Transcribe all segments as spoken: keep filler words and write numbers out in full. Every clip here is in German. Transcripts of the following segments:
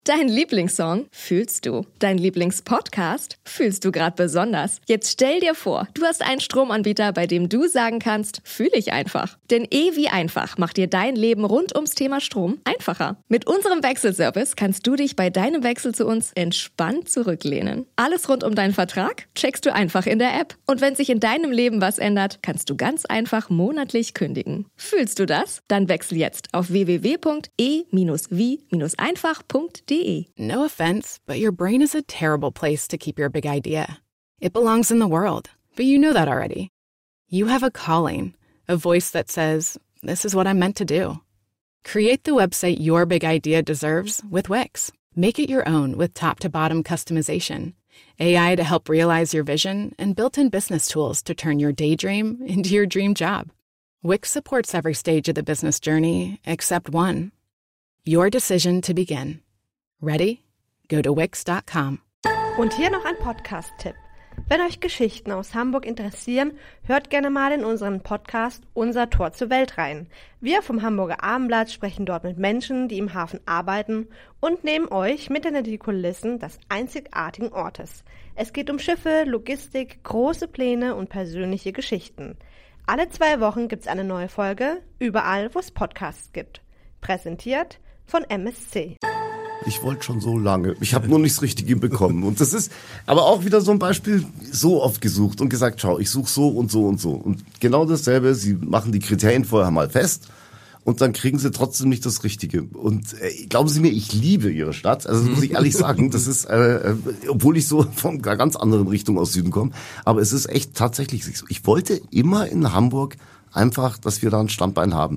Dein Lieblingssong fühlst du. Dein Lieblingspodcast fühlst du gerade besonders. Jetzt stell dir vor, du hast einen Stromanbieter, bei dem du sagen kannst, fühle ich einfach. Denn E wie einfach macht dir dein Leben rund ums Thema Strom einfacher. Mit unserem Wechselservice kannst du dich bei deinem Wechsel zu uns entspannt zurücklehnen. Alles rund um deinen Vertrag checkst du einfach in der App. Und wenn sich in deinem Leben was ändert, kannst du ganz einfach monatlich kündigen. Fühlst du das? Dann wechsel jetzt auf w w w punkt e wie einfach punkt de. No offense, but your brain is a terrible place to keep your big idea. It belongs in the world, but you know that already. You have a calling, a voice that says, this is what I'm meant to do. Create the website your big idea deserves with Wix. Make it your own with top-to-bottom customization, A I to help realize your vision, and built-in business tools to turn your daydream into your dream job. Wix supports every stage of the business journey except one. Your decision to begin. Ready? Go to wix dot com. Und hier noch ein Podcast-Tipp. Wenn euch Geschichten aus Hamburg interessieren, hört gerne mal in unseren Podcast Unser Tor zur Welt rein. Wir vom Hamburger Abendblatt sprechen dort mit Menschen, die im Hafen arbeiten und nehmen euch mit hinter die Kulissen des einzigartigen Ortes. Es geht um Schiffe, Logistik, große Pläne und persönliche Geschichten. Alle zwei Wochen gibt's eine neue Folge, überall wo es Podcasts gibt. Präsentiert von M S C. Ich wollte schon so lange. Ich habe nur nichts Richtiges bekommen. Und das ist aber auch wieder so ein Beispiel, so oft gesucht und gesagt, schau, ich suche so und so und so. Und genau dasselbe, sie machen die Kriterien vorher mal fest und dann kriegen sie trotzdem nicht das Richtige. Und äh, glauben Sie mir, ich liebe Ihre Stadt. Also das muss ich ehrlich sagen. Das ist, äh, obwohl ich so von einer ganz anderen Richtung aus Süden komme. Aber es ist echt tatsächlich so. Ich wollte immer in Hamburg einfach, dass wir da ein Standbein haben.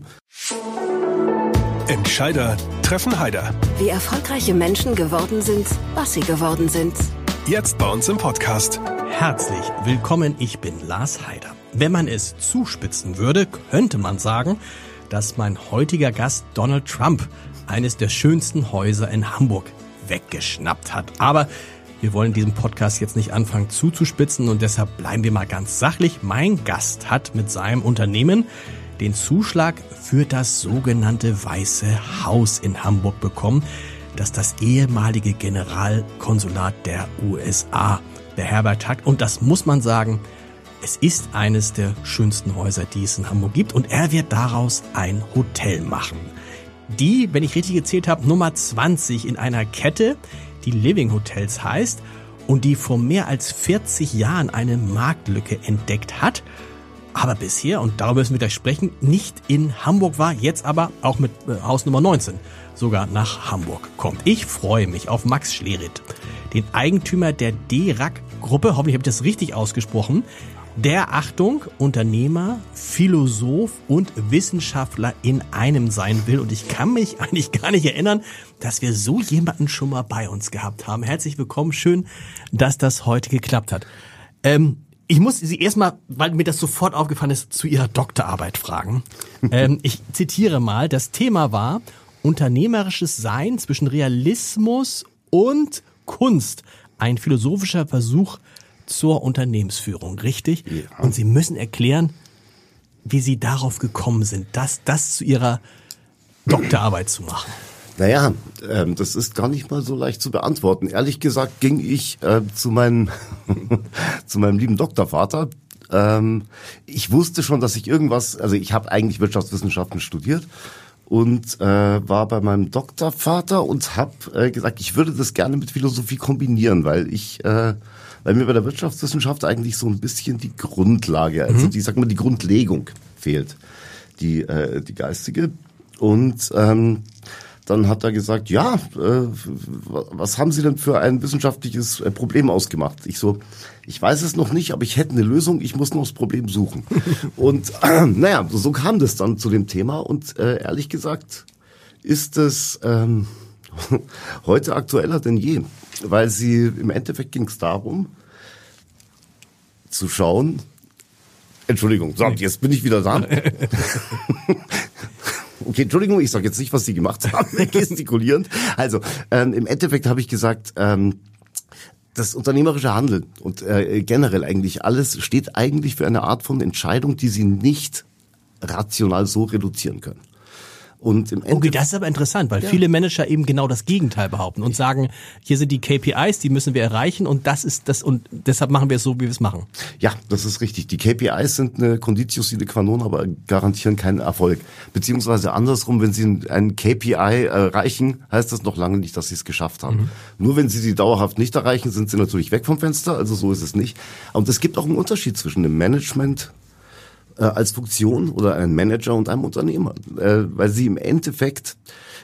Entscheider treffen Heider. Wie erfolgreiche Menschen geworden sind, was sie geworden sind. Jetzt bei uns im Podcast. Herzlich willkommen, ich bin Lars Heider. Wenn man es zuspitzen würde, könnte man sagen, dass mein heutiger Gast Donald Trump eines der schönsten Häuser in Hamburg weggeschnappt hat. Aber wir wollen diesen Podcast jetzt nicht anfangen zuzuspitzen und deshalb bleiben wir mal ganz sachlich. Mein Gast hat mit seinem Unternehmen den Zuschlag für das sogenannte Weiße Haus in Hamburg bekommen, das das ehemalige Generalkonsulat der U S A beherbergt hat. Und das muss man sagen, es ist eines der schönsten Häuser, die es in Hamburg gibt. Und er wird daraus ein Hotel machen. Die, wenn ich richtig gezählt habe, Nummer zwanzig in einer Kette, die Living Hotels heißt und die vor mehr als vierzig Jahren eine Marktlücke entdeckt hat. Aber bisher, und darüber müssen wir gleich sprechen, nicht in Hamburg war, jetzt aber auch mit äh, Haus Nummer neunzehn sogar nach Hamburg kommt. Ich freue mich auf Max Schlereth, den Eigentümer der D R A C-Gruppe, hoffentlich habe ich das richtig ausgesprochen, der, Achtung, Unternehmer, Philosoph und Wissenschaftler in einem sein will. Und ich kann mich eigentlich gar nicht erinnern, dass wir so jemanden schon mal bei uns gehabt haben. Herzlich willkommen, schön, dass das heute geklappt hat. Ähm, Ich muss Sie erstmal, weil mir das sofort aufgefallen ist, zu Ihrer Doktorarbeit fragen. ähm, ich zitiere mal, das Thema war unternehmerisches Sein zwischen Realismus und Kunst. Ein philosophischer Versuch zur Unternehmensführung, richtig? Ja. Und Sie müssen erklären, wie Sie darauf gekommen sind, das, das zu Ihrer Doktorarbeit zu machen. Naja, ähm, das ist gar nicht mal so leicht zu beantworten. Ehrlich gesagt ging ich äh, zu meinem zu meinem lieben Doktorvater. Ähm, ich wusste schon, dass ich irgendwas, also ich habe eigentlich Wirtschaftswissenschaften studiert und äh, war bei meinem Doktorvater und habe äh, gesagt, ich würde das gerne mit Philosophie kombinieren, weil ich, äh, weil mir bei der Wirtschaftswissenschaft eigentlich so ein bisschen die Grundlage, also die, sag mal, die Grundlegung fehlt, die äh, die geistige. Und ähm, dann hat er gesagt, ja, äh, was haben Sie denn für ein wissenschaftliches äh, Problem ausgemacht? Ich so, ich weiß es noch nicht, aber ich hätte eine Lösung, ich muss nur das Problem suchen. Und äh, naja, so kam das dann zu dem Thema und äh, ehrlich gesagt ist es ähm, heute aktueller denn je, weil sie im Endeffekt ging es darum, zu schauen, Entschuldigung, so, jetzt bin ich wieder da. Okay, Entschuldigung, ich sage jetzt nicht, was Sie gemacht haben, gestikulierend. Also ähm, im Endeffekt habe ich gesagt, ähm, das unternehmerische Handeln und äh, generell eigentlich alles steht eigentlich für eine Art von Entscheidung, die Sie nicht rational so reduzieren können. Und im Okay, das ist aber interessant, weil ja. viele Manager eben genau das Gegenteil behaupten und sagen, hier sind die K P Is, die müssen wir erreichen und das ist das und deshalb machen wir es so, wie wir es machen. Ja, das ist richtig. Die K P Is sind eine Conditio sine qua non, aber garantieren keinen Erfolg. Beziehungsweise andersrum, wenn Sie einen K P I erreichen, heißt das noch lange nicht, dass Sie es geschafft haben. Mhm. Nur wenn Sie sie dauerhaft nicht erreichen, sind Sie natürlich weg vom Fenster, also so ist es nicht. Und es gibt auch einen Unterschied zwischen dem Management äh, als Funktion oder einem Manager und einem Unternehmer, äh, weil Sie im Endeffekt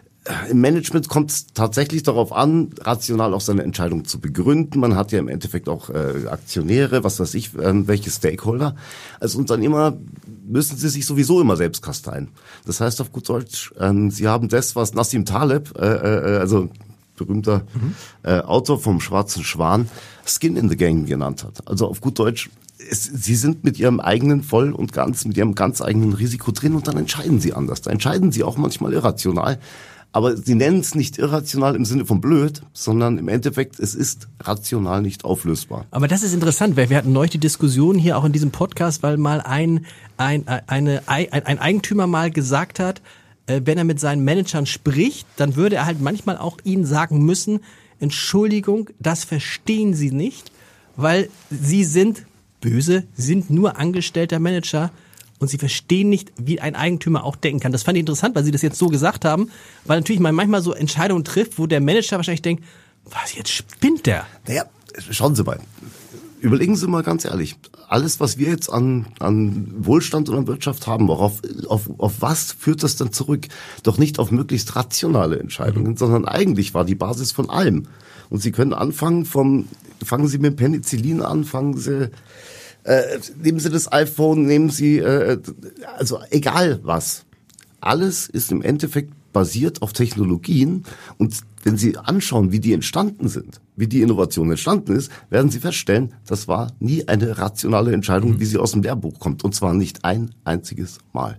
im Management kommt es tatsächlich darauf an, rational auch seine Entscheidung zu begründen. Man hat ja im Endeffekt auch äh, Aktionäre, was weiß ich, äh, welche Stakeholder. Als Unternehmer müssen Sie sich sowieso immer selbst kasteien. Das heißt auf gut Deutsch, ähm, Sie haben das, was Nassim Taleb, äh, äh, also berühmter mhm. äh, Autor vom Schwarzen Schwan, Skin in the Game genannt hat. Also auf gut Deutsch, es, Sie sind mit Ihrem eigenen voll und ganz, mit Ihrem ganz eigenen Risiko drin und dann entscheiden Sie anders. Da entscheiden Sie auch manchmal irrational. Aber sie nennen es nicht irrational im Sinne von blöd, sondern im Endeffekt, es ist rational nicht auflösbar. Aber das ist interessant, weil wir hatten neulich die Diskussion hier auch in diesem Podcast, weil mal ein, ein, eine, ein, ein Eigentümer mal gesagt hat, wenn er mit seinen Managern spricht, dann würde er halt manchmal auch ihnen sagen müssen, Entschuldigung, das verstehen Sie nicht, weil Sie sind böse, Sie sind nur angestellter Manager. Und sie verstehen nicht, wie ein Eigentümer auch denken kann. Das fand ich interessant, weil sie das jetzt so gesagt haben, weil natürlich man manchmal so Entscheidungen trifft, wo der Manager wahrscheinlich denkt, was, jetzt spinnt der? Naja, schauen Sie mal. Überlegen Sie mal ganz ehrlich. Alles, was wir jetzt an, an Wohlstand und an Wirtschaft haben, worauf, auf, auf was führt das dann zurück? Doch nicht auf möglichst rationale Entscheidungen, mhm. sondern eigentlich war die Basis von allem. Und Sie können anfangen vom, fangen Sie mit Penicillin an, fangen Sie... Äh, nehmen Sie das iPhone, nehmen Sie, äh, also egal was. Alles ist im Endeffekt basiert auf Technologien und wenn Sie anschauen, wie die entstanden sind, wie die Innovation entstanden ist, werden Sie feststellen, das war nie eine rationale Entscheidung, mhm. wie sie aus dem Lehrbuch kommt und zwar nicht ein einziges Mal.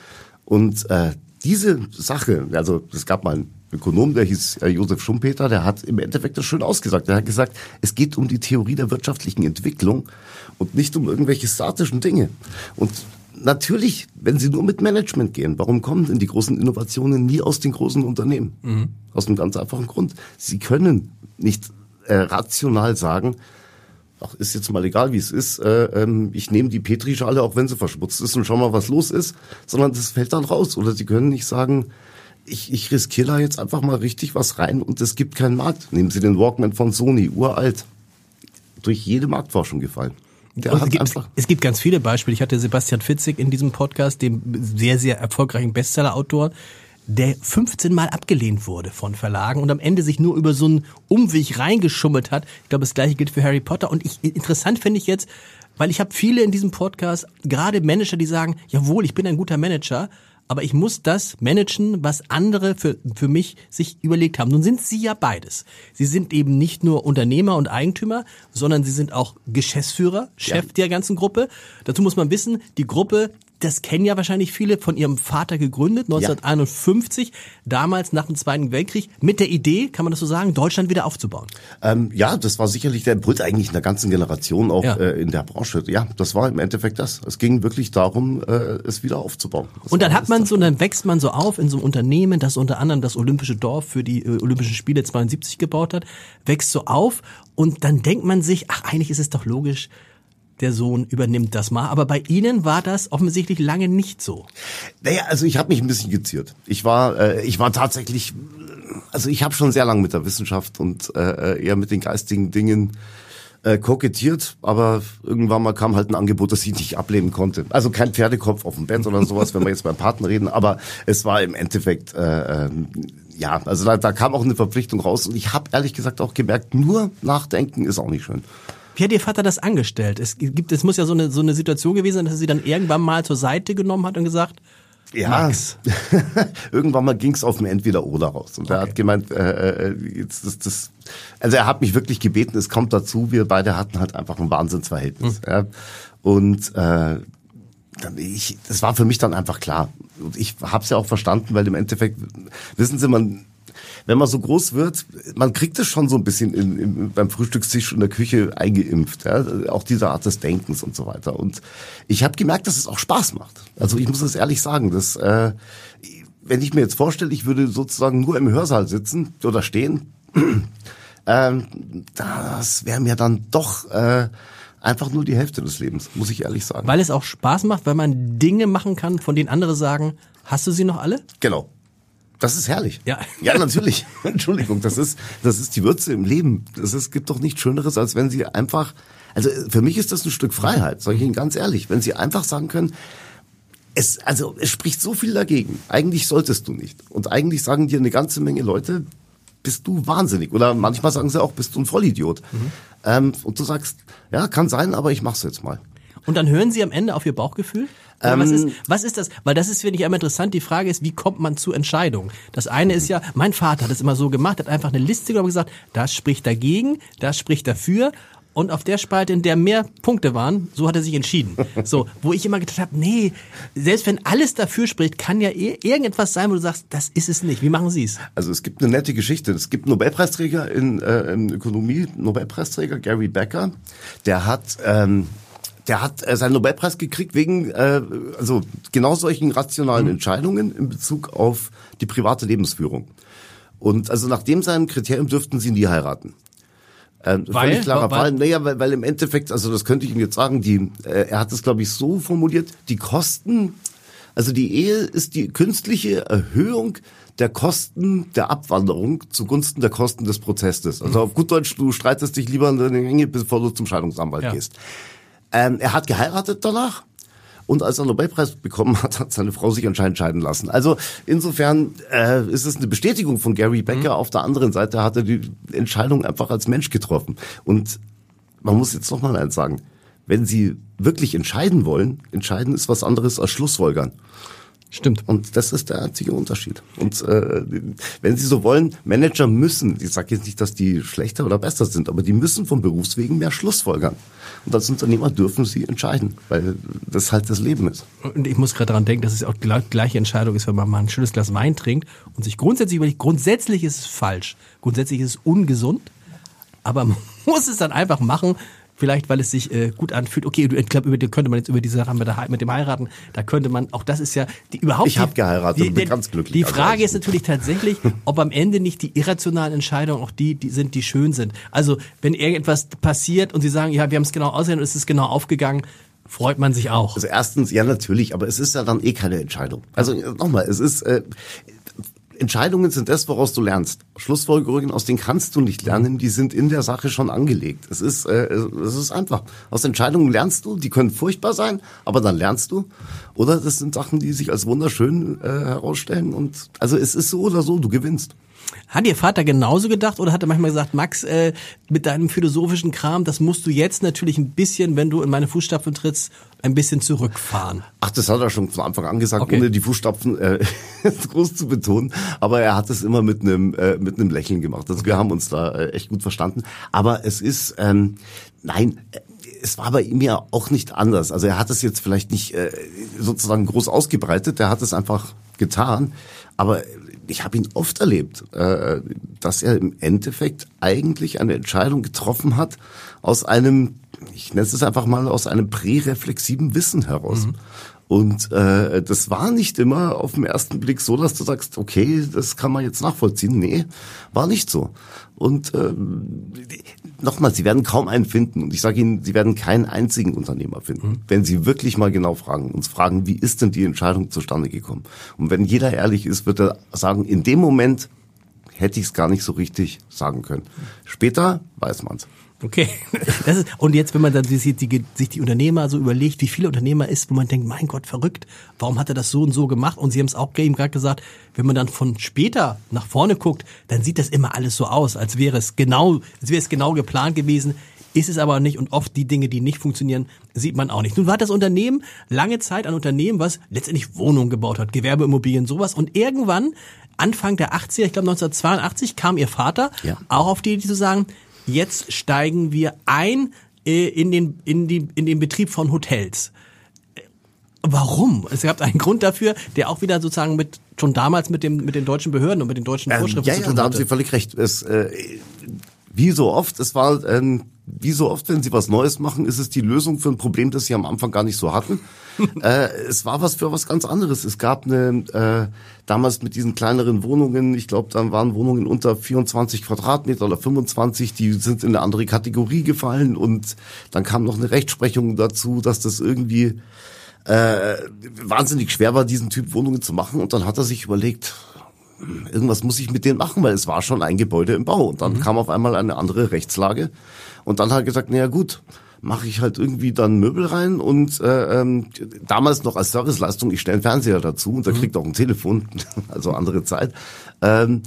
Und äh, diese Sache, also es gab mal einen Ökonom, der hieß äh, Josef Schumpeter, der hat im Endeffekt das schön ausgesagt. Der hat gesagt, es geht um die Theorie der wirtschaftlichen Entwicklung und nicht um irgendwelche statischen Dinge. Und natürlich, wenn Sie nur mit Management gehen, warum kommen denn die großen Innovationen nie aus den großen Unternehmen? Mhm. Aus einem ganz einfachen Grund. Sie können nicht äh, rational sagen, ach, ist jetzt mal egal, wie es ist, äh, ähm, ich nehme die Petrischale, auch wenn sie verschmutzt ist und schau mal, was los ist, sondern das fällt dann raus. Oder Sie können nicht sagen, ich, ich riskiere da jetzt einfach mal richtig was rein und es gibt keinen Markt. Nehmen Sie den Walkman von Sony, uralt, durch jede Marktforschung gefallen. Der hat es, gibt, einfach es gibt ganz viele Beispiele. Ich hatte Sebastian Fitzek in diesem Podcast, dem sehr, sehr erfolgreichen Bestseller-Autor, der fünfzehn Mal abgelehnt wurde von Verlagen und am Ende sich nur über so einen Umweg reingeschummelt hat. Ich glaube, das Gleiche gilt für Harry Potter. Und ich, interessant finde ich jetzt, weil ich habe viele in diesem Podcast, gerade Manager, die sagen, jawohl, ich bin ein guter Manager, aber ich muss das managen, was andere für, für mich sich überlegt haben. Nun sind Sie ja beides. Sie sind eben nicht nur Unternehmer und Eigentümer, sondern Sie sind auch Geschäftsführer, Chef ja. der ganzen Gruppe. Dazu muss man wissen, die Gruppe, das kennen ja wahrscheinlich viele, von ihrem Vater gegründet, neunzehnhunderteinundfünfzig, ja. damals nach dem Zweiten Weltkrieg, mit der Idee, kann man das so sagen, Deutschland wieder aufzubauen. Ähm, ja, das war sicherlich der Impuls eigentlich in der ganzen Generation, auch ja. äh, in der Branche. Ja, das war im Endeffekt das. Es ging wirklich darum, äh, es wieder aufzubauen. Das und dann hat man so, dann wächst man so auf in so einem Unternehmen, das unter anderem das Olympische Dorf für die äh, Olympischen Spiele zweiundsiebzig gebaut hat, wächst so auf und dann denkt man sich, ach, eigentlich ist es doch logisch, der Sohn übernimmt das mal. Aber bei Ihnen war das offensichtlich lange nicht so. Naja, also ich habe mich ein bisschen geziert. Ich war, äh, ich war tatsächlich, also ich habe schon sehr lange mit der Wissenschaft und äh, eher mit den geistigen Dingen äh, kokettiert, aber irgendwann mal kam halt ein Angebot, das ich nicht ablehnen konnte. Also kein Pferdekopf auf dem Bett oder sowas, wenn wir jetzt beim Partner reden, aber es war im Endeffekt, äh, äh, ja, also da, da kam auch eine Verpflichtung raus und ich habe ehrlich gesagt auch gemerkt, nur nachdenken ist auch nicht schön. Wie hat Ihr Vater das angestellt? Es gibt, es muss ja so eine, so eine Situation gewesen sein, dass er Sie dann irgendwann mal zur Seite genommen hat und gesagt, ja, Max. Irgendwann mal ging's auf ein Entweder-Oder raus. Und okay. er hat gemeint, äh, jetzt das, das, also er hat mich wirklich gebeten, es kommt dazu, wir beide hatten halt einfach ein Wahnsinnsverhältnis. Mhm. Ja. Und äh, dann ich, das war für mich dann einfach klar. Und ich habe es ja auch verstanden, weil im Endeffekt, wissen Sie, man wenn man so groß wird, man kriegt es schon so ein bisschen in, in, beim Frühstückstisch in der Küche eingeimpft, ja? Auch diese Art des Denkens und so weiter. Und ich habe gemerkt, dass es auch Spaß macht. Also ich muss das ehrlich sagen, dass äh, wenn ich mir jetzt vorstelle, ich würde sozusagen nur im Hörsaal sitzen oder stehen, ähm, das wäre mir dann doch äh, einfach nur die Hälfte des Lebens, muss ich ehrlich sagen. Weil es auch Spaß macht, weil man Dinge machen kann, von denen andere sagen, hast du sie noch alle? Genau. Das ist herrlich. Ja, ja, natürlich. Entschuldigung, das ist das ist die Würze im Leben. Es ist, gibt doch nichts Schöneres, als wenn Sie einfach, also für mich ist das ein Stück Freiheit, sage ich Ihnen ganz ehrlich, wenn Sie einfach sagen können, es also es spricht so viel dagegen. Eigentlich solltest du nicht. Und eigentlich sagen dir eine ganze Menge Leute, bist du wahnsinnig. Oder manchmal sagen sie auch, bist du ein Vollidiot. Mhm. Ähm, und du sagst, ja, kann sein, aber ich mach's jetzt mal. Und dann hören Sie am Ende auf Ihr Bauchgefühl? Oder was ist, was ist das? Weil das ist, finde ich, immer interessant. Die Frage ist, wie kommt man zu Entscheidungen? Das eine ist ja, mein Vater hat das immer so gemacht, hat einfach eine Liste genommen und gesagt, das spricht dagegen, das spricht dafür. Und auf der Spalte, in der mehr Punkte waren, so hat er sich entschieden. So, wo ich immer gedacht habe, nee, selbst wenn alles dafür spricht, kann ja irgendetwas sein, wo du sagst, das ist es nicht. Wie machen Sie es? Also es gibt eine nette Geschichte. Es gibt einen Nobelpreisträger in, äh, in Ökonomie, Nobelpreisträger Gary Becker, der hat ähm, der hat äh, seinen Nobelpreis gekriegt wegen äh, also genau solchen rationalen mhm. Entscheidungen in Bezug auf die private Lebensführung. Und also nach dem seinem Kriterium dürften sie nie heiraten. Ähm, weil? Völlig klarer weil, Fall. Naja, weil, weil im Endeffekt, also das könnte ich Ihnen jetzt sagen, die, äh, er hat es, glaube ich, so formuliert, die Kosten, also die Ehe ist die künstliche Erhöhung der Kosten der Abwanderung zugunsten der Kosten des Prozesses. Also auf gut Deutsch, du streitest dich lieber in der Menge, bevor du zum Scheidungsanwalt ja. gehst. Ähm, er hat geheiratet danach. Und als er den Nobelpreis bekommen hat, hat seine Frau sich anscheinend scheiden lassen. Also insofern äh, ist es eine Bestätigung von Gary Becker. Mhm. Auf der anderen Seite hat er die Entscheidung einfach als Mensch getroffen. Und man muss jetzt noch mal eins sagen. Wenn Sie wirklich entscheiden wollen, entscheiden ist was anderes als Schlussfolgern. Stimmt. Und das ist der einzige Unterschied. Und äh, wenn Sie so wollen, Manager müssen, ich sage jetzt nicht, dass die schlechter oder besser sind, aber die müssen vom Berufswegen mehr Schlussfolgern. Und als Unternehmer dürfen sie entscheiden, weil das halt das Leben ist. Und ich muss gerade daran denken, dass es auch die gleiche Entscheidung ist, wenn man mal ein schönes Glas Wein trinkt und sich grundsätzlich überlegt, grundsätzlich ist es falsch, grundsätzlich ist es ungesund, aber man muss es dann einfach machen, vielleicht weil es sich äh, gut anfühlt. Okay, ich glaube, über die könnte man jetzt über diese Sache mit, der, mit dem Heiraten, da könnte man, auch das ist ja die überhaupt. Ich habe geheiratet die, und bin die, ganz glücklich. Die Frage also, ist natürlich tatsächlich, ob am Ende nicht die irrationalen Entscheidungen auch die, die sind, die schön sind. Also wenn irgendetwas passiert und Sie sagen, ja, wir haben es genau ausgesehen und es ist genau aufgegangen, freut man sich auch. Also erstens, ja natürlich, aber es ist ja dann eh keine Entscheidung. Also nochmal, es ist äh, Entscheidungen sind das, woraus du lernst. Schlussfolgerungen, aus denen kannst du nicht lernen, die sind in der Sache schon angelegt. Es ist, äh, es ist einfach. Aus Entscheidungen lernst du, die können furchtbar sein, aber dann lernst du. Oder das sind Sachen, die sich als wunderschön äh, herausstellen. Und also es ist so oder so, du gewinnst. Hat Ihr Vater genauso gedacht oder hat er manchmal gesagt, Max, äh, mit deinem philosophischen Kram, das musst du jetzt natürlich ein bisschen, wenn du in meine Fußstapfen trittst, ein bisschen zurückfahren? Ach, das hat er schon von Anfang an gesagt, okay. ohne die Fußstapfen äh, groß zu betonen. Aber er hat es immer mit einem äh, mit einem Lächeln gemacht. Also wir haben uns da äh, echt gut verstanden. Aber es ist, ähm, nein, es war bei ihm ja auch nicht anders. Also er hat es jetzt vielleicht nicht äh, sozusagen groß ausgebreitet, er hat es einfach getan. Aber ich habe ihn oft erlebt, äh, dass er im Endeffekt eigentlich eine Entscheidung getroffen hat aus einem, ich nenne es einfach mal, aus einem präreflexiven Wissen heraus. Mhm. Und äh, das war nicht immer auf den ersten Blick so, dass du sagst, okay, das kann man jetzt nachvollziehen. Nee, war nicht so. Und äh, nochmal, Sie werden kaum einen finden. Und ich sage Ihnen, Sie werden keinen einzigen Unternehmer finden, mhm. wenn Sie wirklich mal genau fragen, uns fragen, wie ist denn die Entscheidung zustande gekommen? Und wenn jeder ehrlich ist, wird er sagen, in dem Moment hätte ich es gar nicht so richtig sagen können. Später weiß man's. Okay. Das ist, und jetzt, wenn man dann sich die, sich die Unternehmer so überlegt, wie viele Unternehmer ist, wo man denkt, mein Gott, verrückt, warum hat er das so und so gemacht? Und Sie haben es auch eben gerade gesagt, wenn man dann von später nach vorne guckt, dann sieht das immer alles so aus, als wäre es genau, als wäre es genau geplant gewesen. Ist es aber nicht und oft die Dinge, die nicht funktionieren, sieht man auch nicht. Nun war das Unternehmen lange Zeit ein Unternehmen, was letztendlich Wohnungen gebaut hat, Gewerbeimmobilien, sowas. Und irgendwann, Anfang der achtziger, ich glaube neunzehnhundertzweiundachtzig, kam Ihr Vater ja. auch auf die Idee zu sagen, jetzt steigen wir ein äh, in den in die in den Betrieb von Hotels. Warum? Es gab einen Grund dafür, der auch wieder sozusagen mit schon damals mit dem mit den deutschen Behörden und mit den deutschen Vorschriften ähm, ja, zu ja, tun da hatte. haben Sie völlig recht. Es, äh, wie so oft, es war ähm, wie so oft, wenn sie was Neues machen, ist es die Lösung für ein Problem, das sie am Anfang gar nicht so hatten. äh, es war was für was ganz anderes. Es gab eine, äh, damals mit diesen kleineren Wohnungen, ich glaube, dann waren Wohnungen unter vierundzwanzig Quadratmeter oder fünfundzwanzig, die sind in eine andere Kategorie gefallen und dann kam noch eine Rechtsprechung dazu, dass das irgendwie äh, wahnsinnig schwer war, diesen Typ Wohnungen zu machen. Und dann hat er sich überlegt, irgendwas muss ich mit denen machen, weil es war schon ein Gebäude im Bau. Und dann mhm. kam auf einmal eine andere Rechtslage. Und dann hat er gesagt, naja gut, mache ich halt irgendwie dann Möbel rein und äh, ähm, damals noch als Serviceleistung, ich stelle einen Fernseher dazu und da kriegt auch ein Telefon, also andere Zeit. Ähm,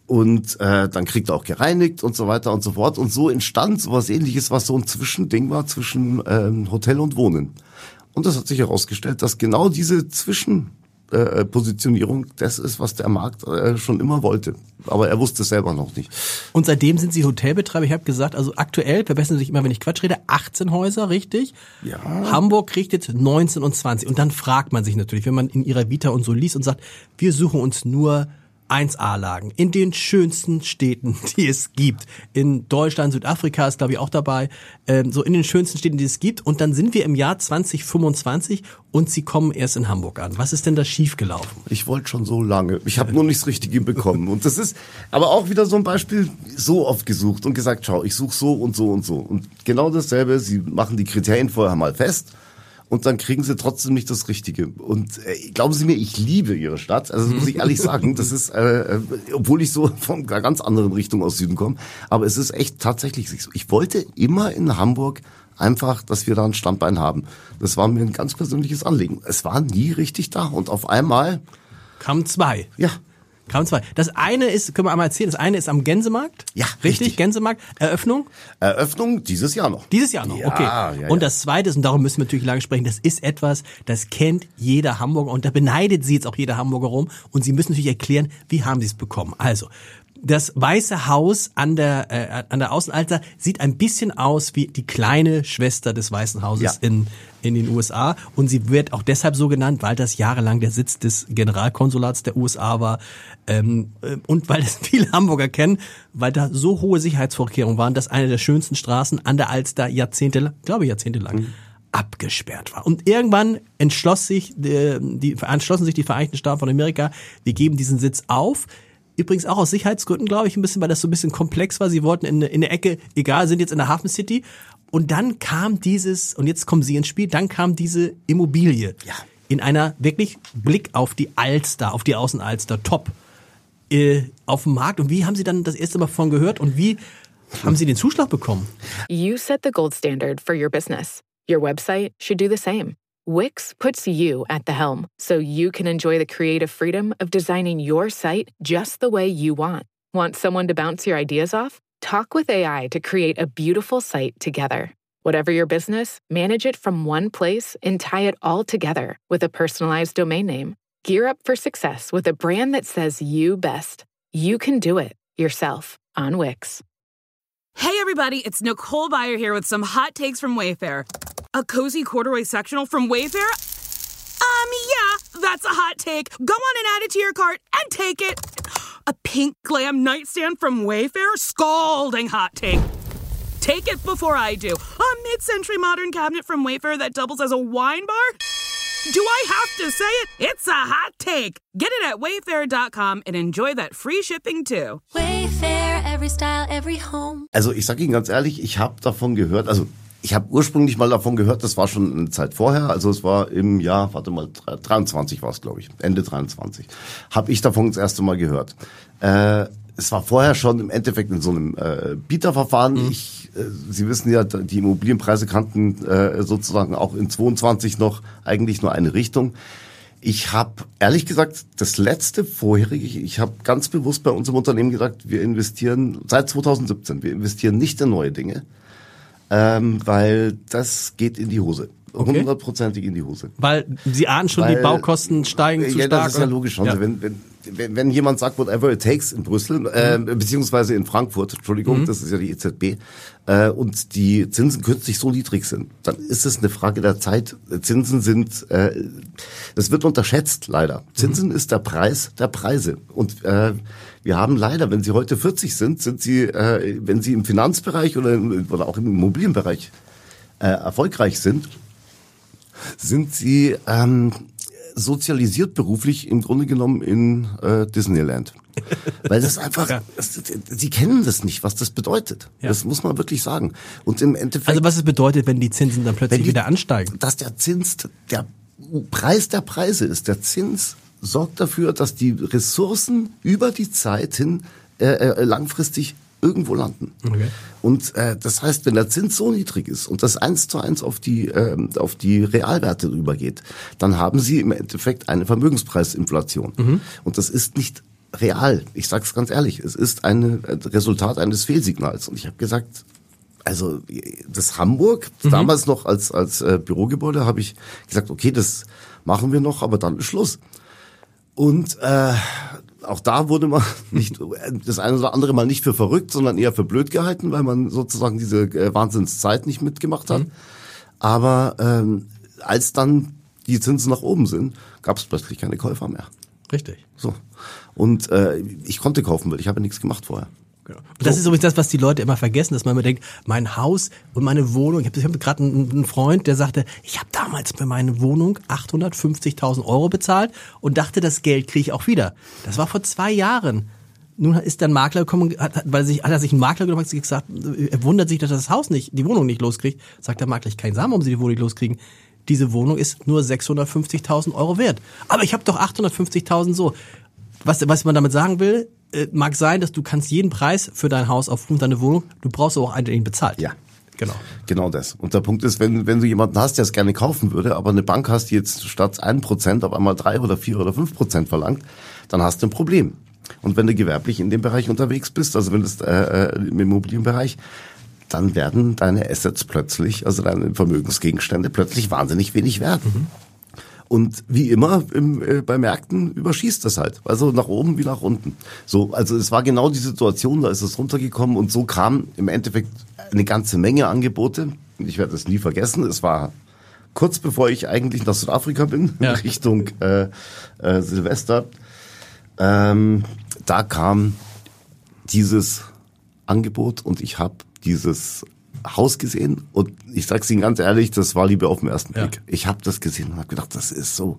und äh, dann kriegt er auch gereinigt und so weiter und so fort. Und so entstand sowas Ähnliches, was so ein Zwischending war zwischen ähm, Hotel und Wohnen. Und das hat sich herausgestellt, dass genau diese Zwischen Äh, Positionierung, das ist, was der Markt äh, schon immer wollte. Aber er wusste es selber noch nicht. Und seitdem sind Sie Hotelbetreiber. Ich habe gesagt, also aktuell, verbessern Sie sich immer, wenn ich Quatsch rede, achtzehn Häuser, richtig? Ja. Hamburg kriegt jetzt neunzehn und zwanzig. Und dann fragt man sich natürlich, wenn man in Ihrer Vita und so liest und sagt, wir suchen uns nur eins A-Lagen in den schönsten Städten, die es gibt. In Deutschland, Südafrika ist, glaube ich, auch dabei. Ähm, so in den schönsten Städten, die es gibt. Und dann sind wir im Jahr zwanzig fünfundzwanzig und Sie kommen erst in Hamburg an. Was ist denn da schiefgelaufen? Ich wollte schon so lange. Ich habe nur nicht das Richtige bekommen. Und das ist aber auch wieder so ein Beispiel, so oft gesucht und gesagt, schau, ich suche so und so und so. Und genau dasselbe, Sie machen die Kriterien vorher mal fest. Und dann kriegen sie trotzdem nicht das Richtige. Und äh, glauben Sie mir, ich liebe Ihre Stadt. Also das muss ich ehrlich sagen. Das ist, äh, äh, obwohl ich so von einer ganz anderen Richtung aus Süden komme. Aber es ist echt tatsächlich so. Ich wollte immer in Hamburg einfach, dass wir da ein Standbein haben. Das war mir ein ganz persönliches Anliegen. Es war nie richtig da. Und auf einmal kamen zwei. Ja. Kamen zwei. Das eine ist, können wir einmal erzählen, das eine ist am Gänsemarkt. Ja, richtig. richtig. Gänsemarkt. Eröffnung? Eröffnung dieses Jahr noch. Dieses Jahr noch, ja, okay. Ja, ja. Und das zweite ist, und darum müssen wir natürlich lange sprechen, das ist etwas, das kennt jeder Hamburger und da beneidet Sie jetzt auch jeder Hamburger rum und Sie müssen natürlich erklären, wie haben Sie es bekommen. Also, das Weiße Haus an der äh, an der Außenalster sieht ein bisschen aus wie die kleine Schwester des Weißen Hauses ja. in in den U S A und sie wird auch deshalb so genannt, weil das jahrelang der Sitz des Generalkonsulats der U S A war ähm, und weil das viele Hamburger kennen, weil da so hohe Sicherheitsvorkehrungen waren, dass eine der schönsten Straßen an der Alster jahrzehntelang, glaube ich jahrzehntelang, mhm. abgesperrt war. Und irgendwann entschloss sich die, die entschlossen sich die Vereinigten Staaten von Amerika, wir geben diesen Sitz auf. Übrigens auch aus Sicherheitsgründen, glaube ich, ein bisschen, weil das so ein bisschen komplex war. Sie wollten in, in der Ecke, egal, sind jetzt in der Hafen City. Und dann kam dieses, und jetzt kommen Sie ins Spiel, dann kam diese Immobilie. Ja. In einer wirklich Blick auf die Alster, auf die Außenalster, top, äh, auf dem Markt. Und wie haben Sie dann das erste Mal davon gehört und wie haben Sie den Zuschlag bekommen? You set the gold standard for your business. Your website should do the same. Wix puts you at the helm, so you can enjoy the creative freedom of designing your site just the way you want. Want someone to bounce your ideas off? Talk with A I to create a beautiful site together. Whatever your business, manage it from one place and tie it all together with a personalized domain name. Gear up for success with a brand that says you best. You can do it yourself on Wix. Hey everybody, it's Nicole Byer here with some hot takes from Wayfair. A cozy corduroy sectional from Wayfair? Um, yeah, that's a hot take. Go on and add it to your cart and take it. A pink glam nightstand from Wayfair? Scalding hot take. Take it before I do. A mid-century modern cabinet from Wayfair that doubles as a wine bar? Do I have to say it? It's a hot take. Get it at wayfair dot com and enjoy that free shipping too. Wayfair, every style, every home. Also ich sage Ihnen ganz ehrlich, ich habe davon gehört, also ich habe ursprünglich mal davon gehört, das war schon eine Zeit vorher, also es war im Jahr, warte mal, dreiundzwanzig war es, glaube ich, Ende dreiundzwanzig, habe ich davon das erste Mal gehört. Äh, es war vorher schon im Endeffekt in so einem äh, Bieterverfahren. Mhm. Ich, äh, Sie wissen ja, die Immobilienpreise kannten äh, sozusagen auch in zweiundzwanzig noch eigentlich nur eine Richtung. Ich habe ehrlich gesagt das letzte vorherige, ich, ich habe ganz bewusst bei uns im Unternehmen gesagt, wir investieren seit zweitausendsiebzehn, wir investieren nicht in neue Dinge. Ähm, weil das geht in die Hose. Hundertprozentig okay. in die Hose. Weil Sie ahnen schon, weil, die Baukosten steigen zu ja, stark. Das ist ja logisch. Ja. Also wenn, wenn, wenn, wenn jemand sagt, whatever it takes in Brüssel, äh, mhm. beziehungsweise in Frankfurt, Entschuldigung, mhm. das ist ja die E Z B, äh, und die Zinsen künstlich so niedrig sind, dann ist es eine Frage der Zeit. Zinsen sind, äh, das wird unterschätzt leider. Zinsen mhm. ist der Preis der Preise. Und äh, Wir haben leider, wenn Sie heute vierzig sind, sind Sie, äh, wenn Sie im Finanzbereich oder, oder auch im Immobilienbereich äh, erfolgreich sind, sind Sie ähm, sozialisiert beruflich im Grunde genommen in äh, Disneyland. Weil das einfach, ja. das, Sie kennen das nicht, was das bedeutet. Ja. Das muss man wirklich sagen. Und im Endeffekt. Also was es bedeutet, wenn die Zinsen dann plötzlich die, wieder ansteigen? Dass der Zins, der Preis der Preise ist. Der Zins sorgt dafür, dass die Ressourcen über die Zeit hin äh, äh, langfristig irgendwo landen. Okay. Und äh, das heißt, wenn der Zins so niedrig ist und das eins zu eins auf die äh, auf die Realwerte rübergeht, dann haben Sie im Endeffekt eine Vermögenspreisinflation. Mhm. Und das ist nicht real. Ich sage es ganz ehrlich. Es ist ein Resultat eines Fehlsignals. Und ich habe gesagt, also das Hamburg, mhm. damals noch als als äh, Bürogebäude, habe ich gesagt, okay, das machen wir noch, aber dann ist Schluss. Und äh, auch da wurde man nicht das eine oder andere Mal nicht für verrückt, sondern eher für blöd gehalten, weil man sozusagen diese äh, Wahnsinnszeit nicht mitgemacht hat. Mhm. Aber ähm, als dann die Zinsen nach oben sind, gab es plötzlich keine Käufer mehr. Richtig. So. Und äh, ich konnte kaufen, weil ich habe ja nichts gemacht vorher. Genau. Und das so. ist übrigens das, was die Leute immer vergessen, dass man immer denkt, mein Haus und meine Wohnung, ich habe hab gerade einen, einen Freund, der sagte, ich habe damals für meine Wohnung achthundertfünfzigtausend Euro bezahlt und dachte, das Geld kriege ich auch wieder. Das war vor zwei Jahren. Nun ist dann ein Makler gekommen, hat, weil sich, hat er sich einen Makler genommen und gesagt, er wundert sich, dass er das Haus nicht, die Wohnung nicht loskriegt. Sagt der Makler, ich kann sagen, warum Sie die Wohnung nicht loskriegen. Diese Wohnung ist nur sechshundertfünfzigtausend Euro wert. Aber ich habe doch achthundertfünfzigtausend so. Was, was man damit sagen will, äh, mag sein, dass du kannst jeden Preis für dein Haus aufgrund deiner Wohnung, du brauchst aber auch einen, der ihn bezahlt. Ja. Genau. Genau das. Und der Punkt ist, wenn, wenn du jemanden hast, der es gerne kaufen würde, aber eine Bank hast, die jetzt statt ein Prozent auf einmal drei oder vier oder fünf Prozent verlangt, dann hast du ein Problem. Und wenn du gewerblich in dem Bereich unterwegs bist, also wenn du äh, im Immobilienbereich, dann werden deine Assets plötzlich, also deine Vermögensgegenstände plötzlich wahnsinnig wenig wert. Mhm. Und wie immer im, äh, bei Märkten überschießt das halt. Also nach oben wie nach unten. So, also es war genau die Situation, da ist es runtergekommen und so kam im Endeffekt eine ganze Menge Angebote. Ich werde es nie vergessen. Es war kurz bevor ich eigentlich nach Südafrika bin, ja. Richtung äh, äh, Silvester. Ähm, da kam dieses Angebot und ich habe dieses Haus gesehen und ich sag's Ihnen ganz ehrlich, das war Liebe auf den ersten Blick. Ja. Ich habe das gesehen und habe gedacht, das ist so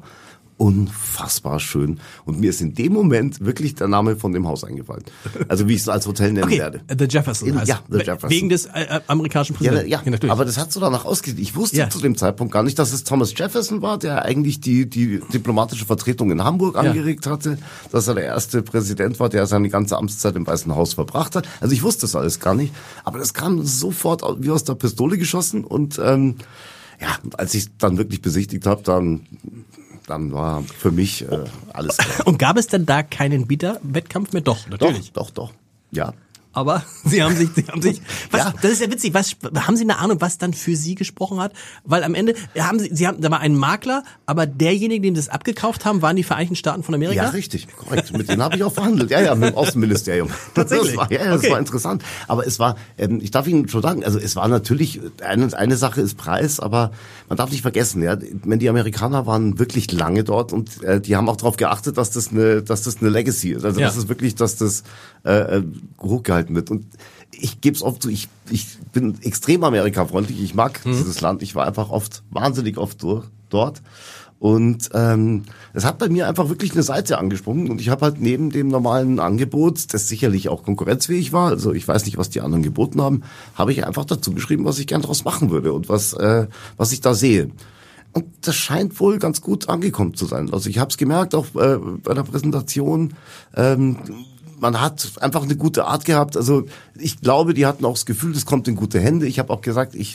unfassbar schön. Und mir ist in dem Moment wirklich der Name von dem Haus eingefallen. Also wie ich es als Hotel nennen okay. werde. The Jefferson in, heißt ja, The Jefferson. Wegen des äh, amerikanischen Präsidenten. Ja, ja, ja aber das hat so danach ausgesehen. Ich wusste ja. zu dem Zeitpunkt gar nicht, dass es Thomas Jefferson war, der eigentlich die die diplomatische Vertretung in Hamburg ja. angeregt hatte, dass er der erste Präsident war, der seine ganze Amtszeit im Weißen Haus verbracht hat. Also ich wusste das alles gar nicht. Aber das kam sofort wie aus der Pistole geschossen. Und ähm, ja, als ich dann wirklich besichtigt habe, dann... dann war für mich äh, alles klar. Und gab es denn da keinen Bieterwettkampf mehr? Doch, natürlich. Doch, doch, doch. Ja. Aber Sie haben sich, Sie haben sich, was, ja. das ist ja witzig, was, haben Sie eine Ahnung, was dann für Sie gesprochen hat? Weil am Ende haben Sie, Sie haben, da war ein Makler, aber derjenige, dem Sie das abgekauft haben, waren die Vereinigten Staaten von Amerika? Ja, richtig, korrekt. Mit denen habe ich auch verhandelt. Ja, ja, mit dem Außenministerium. Tatsächlich? Das war, ja, ja, das okay. war interessant. Aber es war, ähm, ich darf Ihnen schon sagen, also es war natürlich, eine, eine Sache ist Preis, aber man darf nicht vergessen, ja, wenn die Amerikaner waren wirklich lange dort und äh, die haben auch darauf geachtet, dass das eine, dass das eine Legacy ist. Also ja. das ist wirklich, dass das äh, hochgehalten wird. Und ich gebe es oft zu, ich, ich bin extrem amerikafreundlich, ich mag mhm. dieses Land, ich war einfach oft, wahnsinnig oft durch, dort und ähm, es hat bei mir einfach wirklich eine Seite angesprungen und ich habe halt neben dem normalen Angebot, das sicherlich auch konkurrenzfähig war, also ich weiß nicht, was die anderen geboten haben, habe ich einfach dazu geschrieben, was ich gern daraus machen würde und was, äh, was ich da sehe. Und das scheint wohl ganz gut angekommen zu sein. Also ich habe es gemerkt, auch äh, bei der Präsentation, ähm, man hat einfach eine gute Art gehabt. Also ich glaube, die hatten auch das Gefühl, das kommt in gute Hände. Ich habe auch gesagt, ich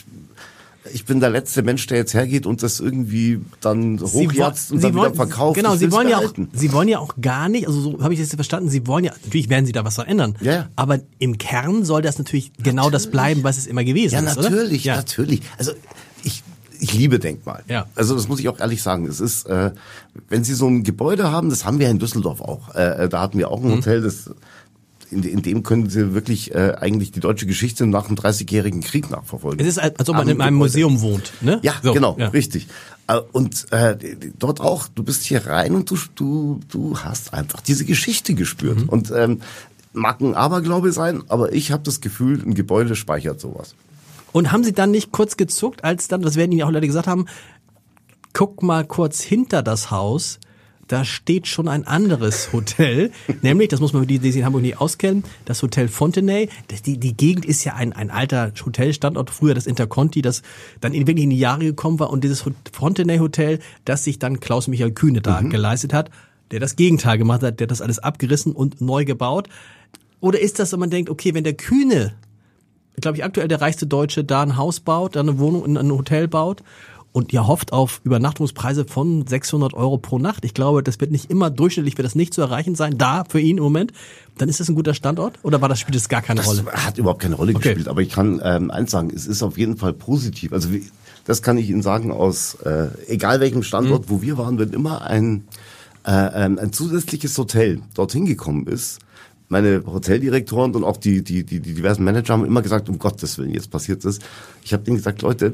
ich bin der letzte Mensch, der jetzt hergeht und das irgendwie dann hochjatzt und Sie dann wollen, wieder verkauft. Genau, ich Sie wollen ja auch, behalten. Sie wollen ja auch gar nicht, also so habe ich das jetzt verstanden, Sie wollen ja, natürlich werden Sie da was verändern, ja. aber im Kern soll das natürlich, natürlich genau das bleiben, was es immer gewesen ja, ist, natürlich, oder? Ja, natürlich. Also ich Ich liebe Denkmal. Ja. Also das muss ich auch ehrlich sagen. Es ist, äh, wenn Sie so ein Gebäude haben, das haben wir in Düsseldorf auch. Äh, da hatten wir auch ein Hotel, das in, in dem können Sie wirklich äh, eigentlich die deutsche Geschichte nach dem dreißigjährigen Krieg nachverfolgen. Es ist, als ob man in einem Museum wohnt, ne? Ja, so, genau, ja. richtig. Und äh, dort auch, du bist hier rein und du du du hast einfach diese Geschichte gespürt. Mhm. Und ähm, mag ein Aberglaube sein, aber ich habe das Gefühl, ein Gebäude speichert sowas. Und haben Sie dann nicht kurz gezuckt, als dann, das werden Ihnen ja auch Leute gesagt haben, guck mal kurz hinter das Haus, da steht schon ein anderes Hotel, nämlich, das muss man für die, die sich in Hamburg nie auskennen, das Hotel Fontenay. Das, die, die Gegend ist ja ein, ein alter Hotelstandort, früher das Interconti, das dann in, wirklich in die Jahre gekommen war und dieses Fontenay Hotel, das sich dann Klaus-Michael Kühne da mhm. geleistet hat, der das Gegenteil gemacht hat, der das alles abgerissen und neu gebaut. Oder ist das so, man denkt, okay, wenn der Kühne, glaube ich aktuell der reichste Deutsche, da ein Haus baut, da eine Wohnung, ein Hotel baut, und ihr hofft auf Übernachtungspreise von sechshundert Euro pro Nacht. Ich glaube, das wird nicht immer durchschnittlich, wird das nicht zu erreichen sein, da für ihn im Moment. Dann ist das ein guter Standort? Oder war das, spielt das gar keine das Rolle? Hat überhaupt keine Rolle okay. gespielt. Aber ich kann ähm, eins sagen, es ist auf jeden Fall positiv. Also wie, das kann ich Ihnen sagen aus, äh, egal welchem Standort, mhm. wo wir waren, wenn immer ein, äh, ein zusätzliches Hotel dorthin gekommen ist, meine Hoteldirektoren und auch die, die, die, die diversen Manager haben immer gesagt, um Gottes Willen, jetzt passiert das. Ich habe denen gesagt, Leute,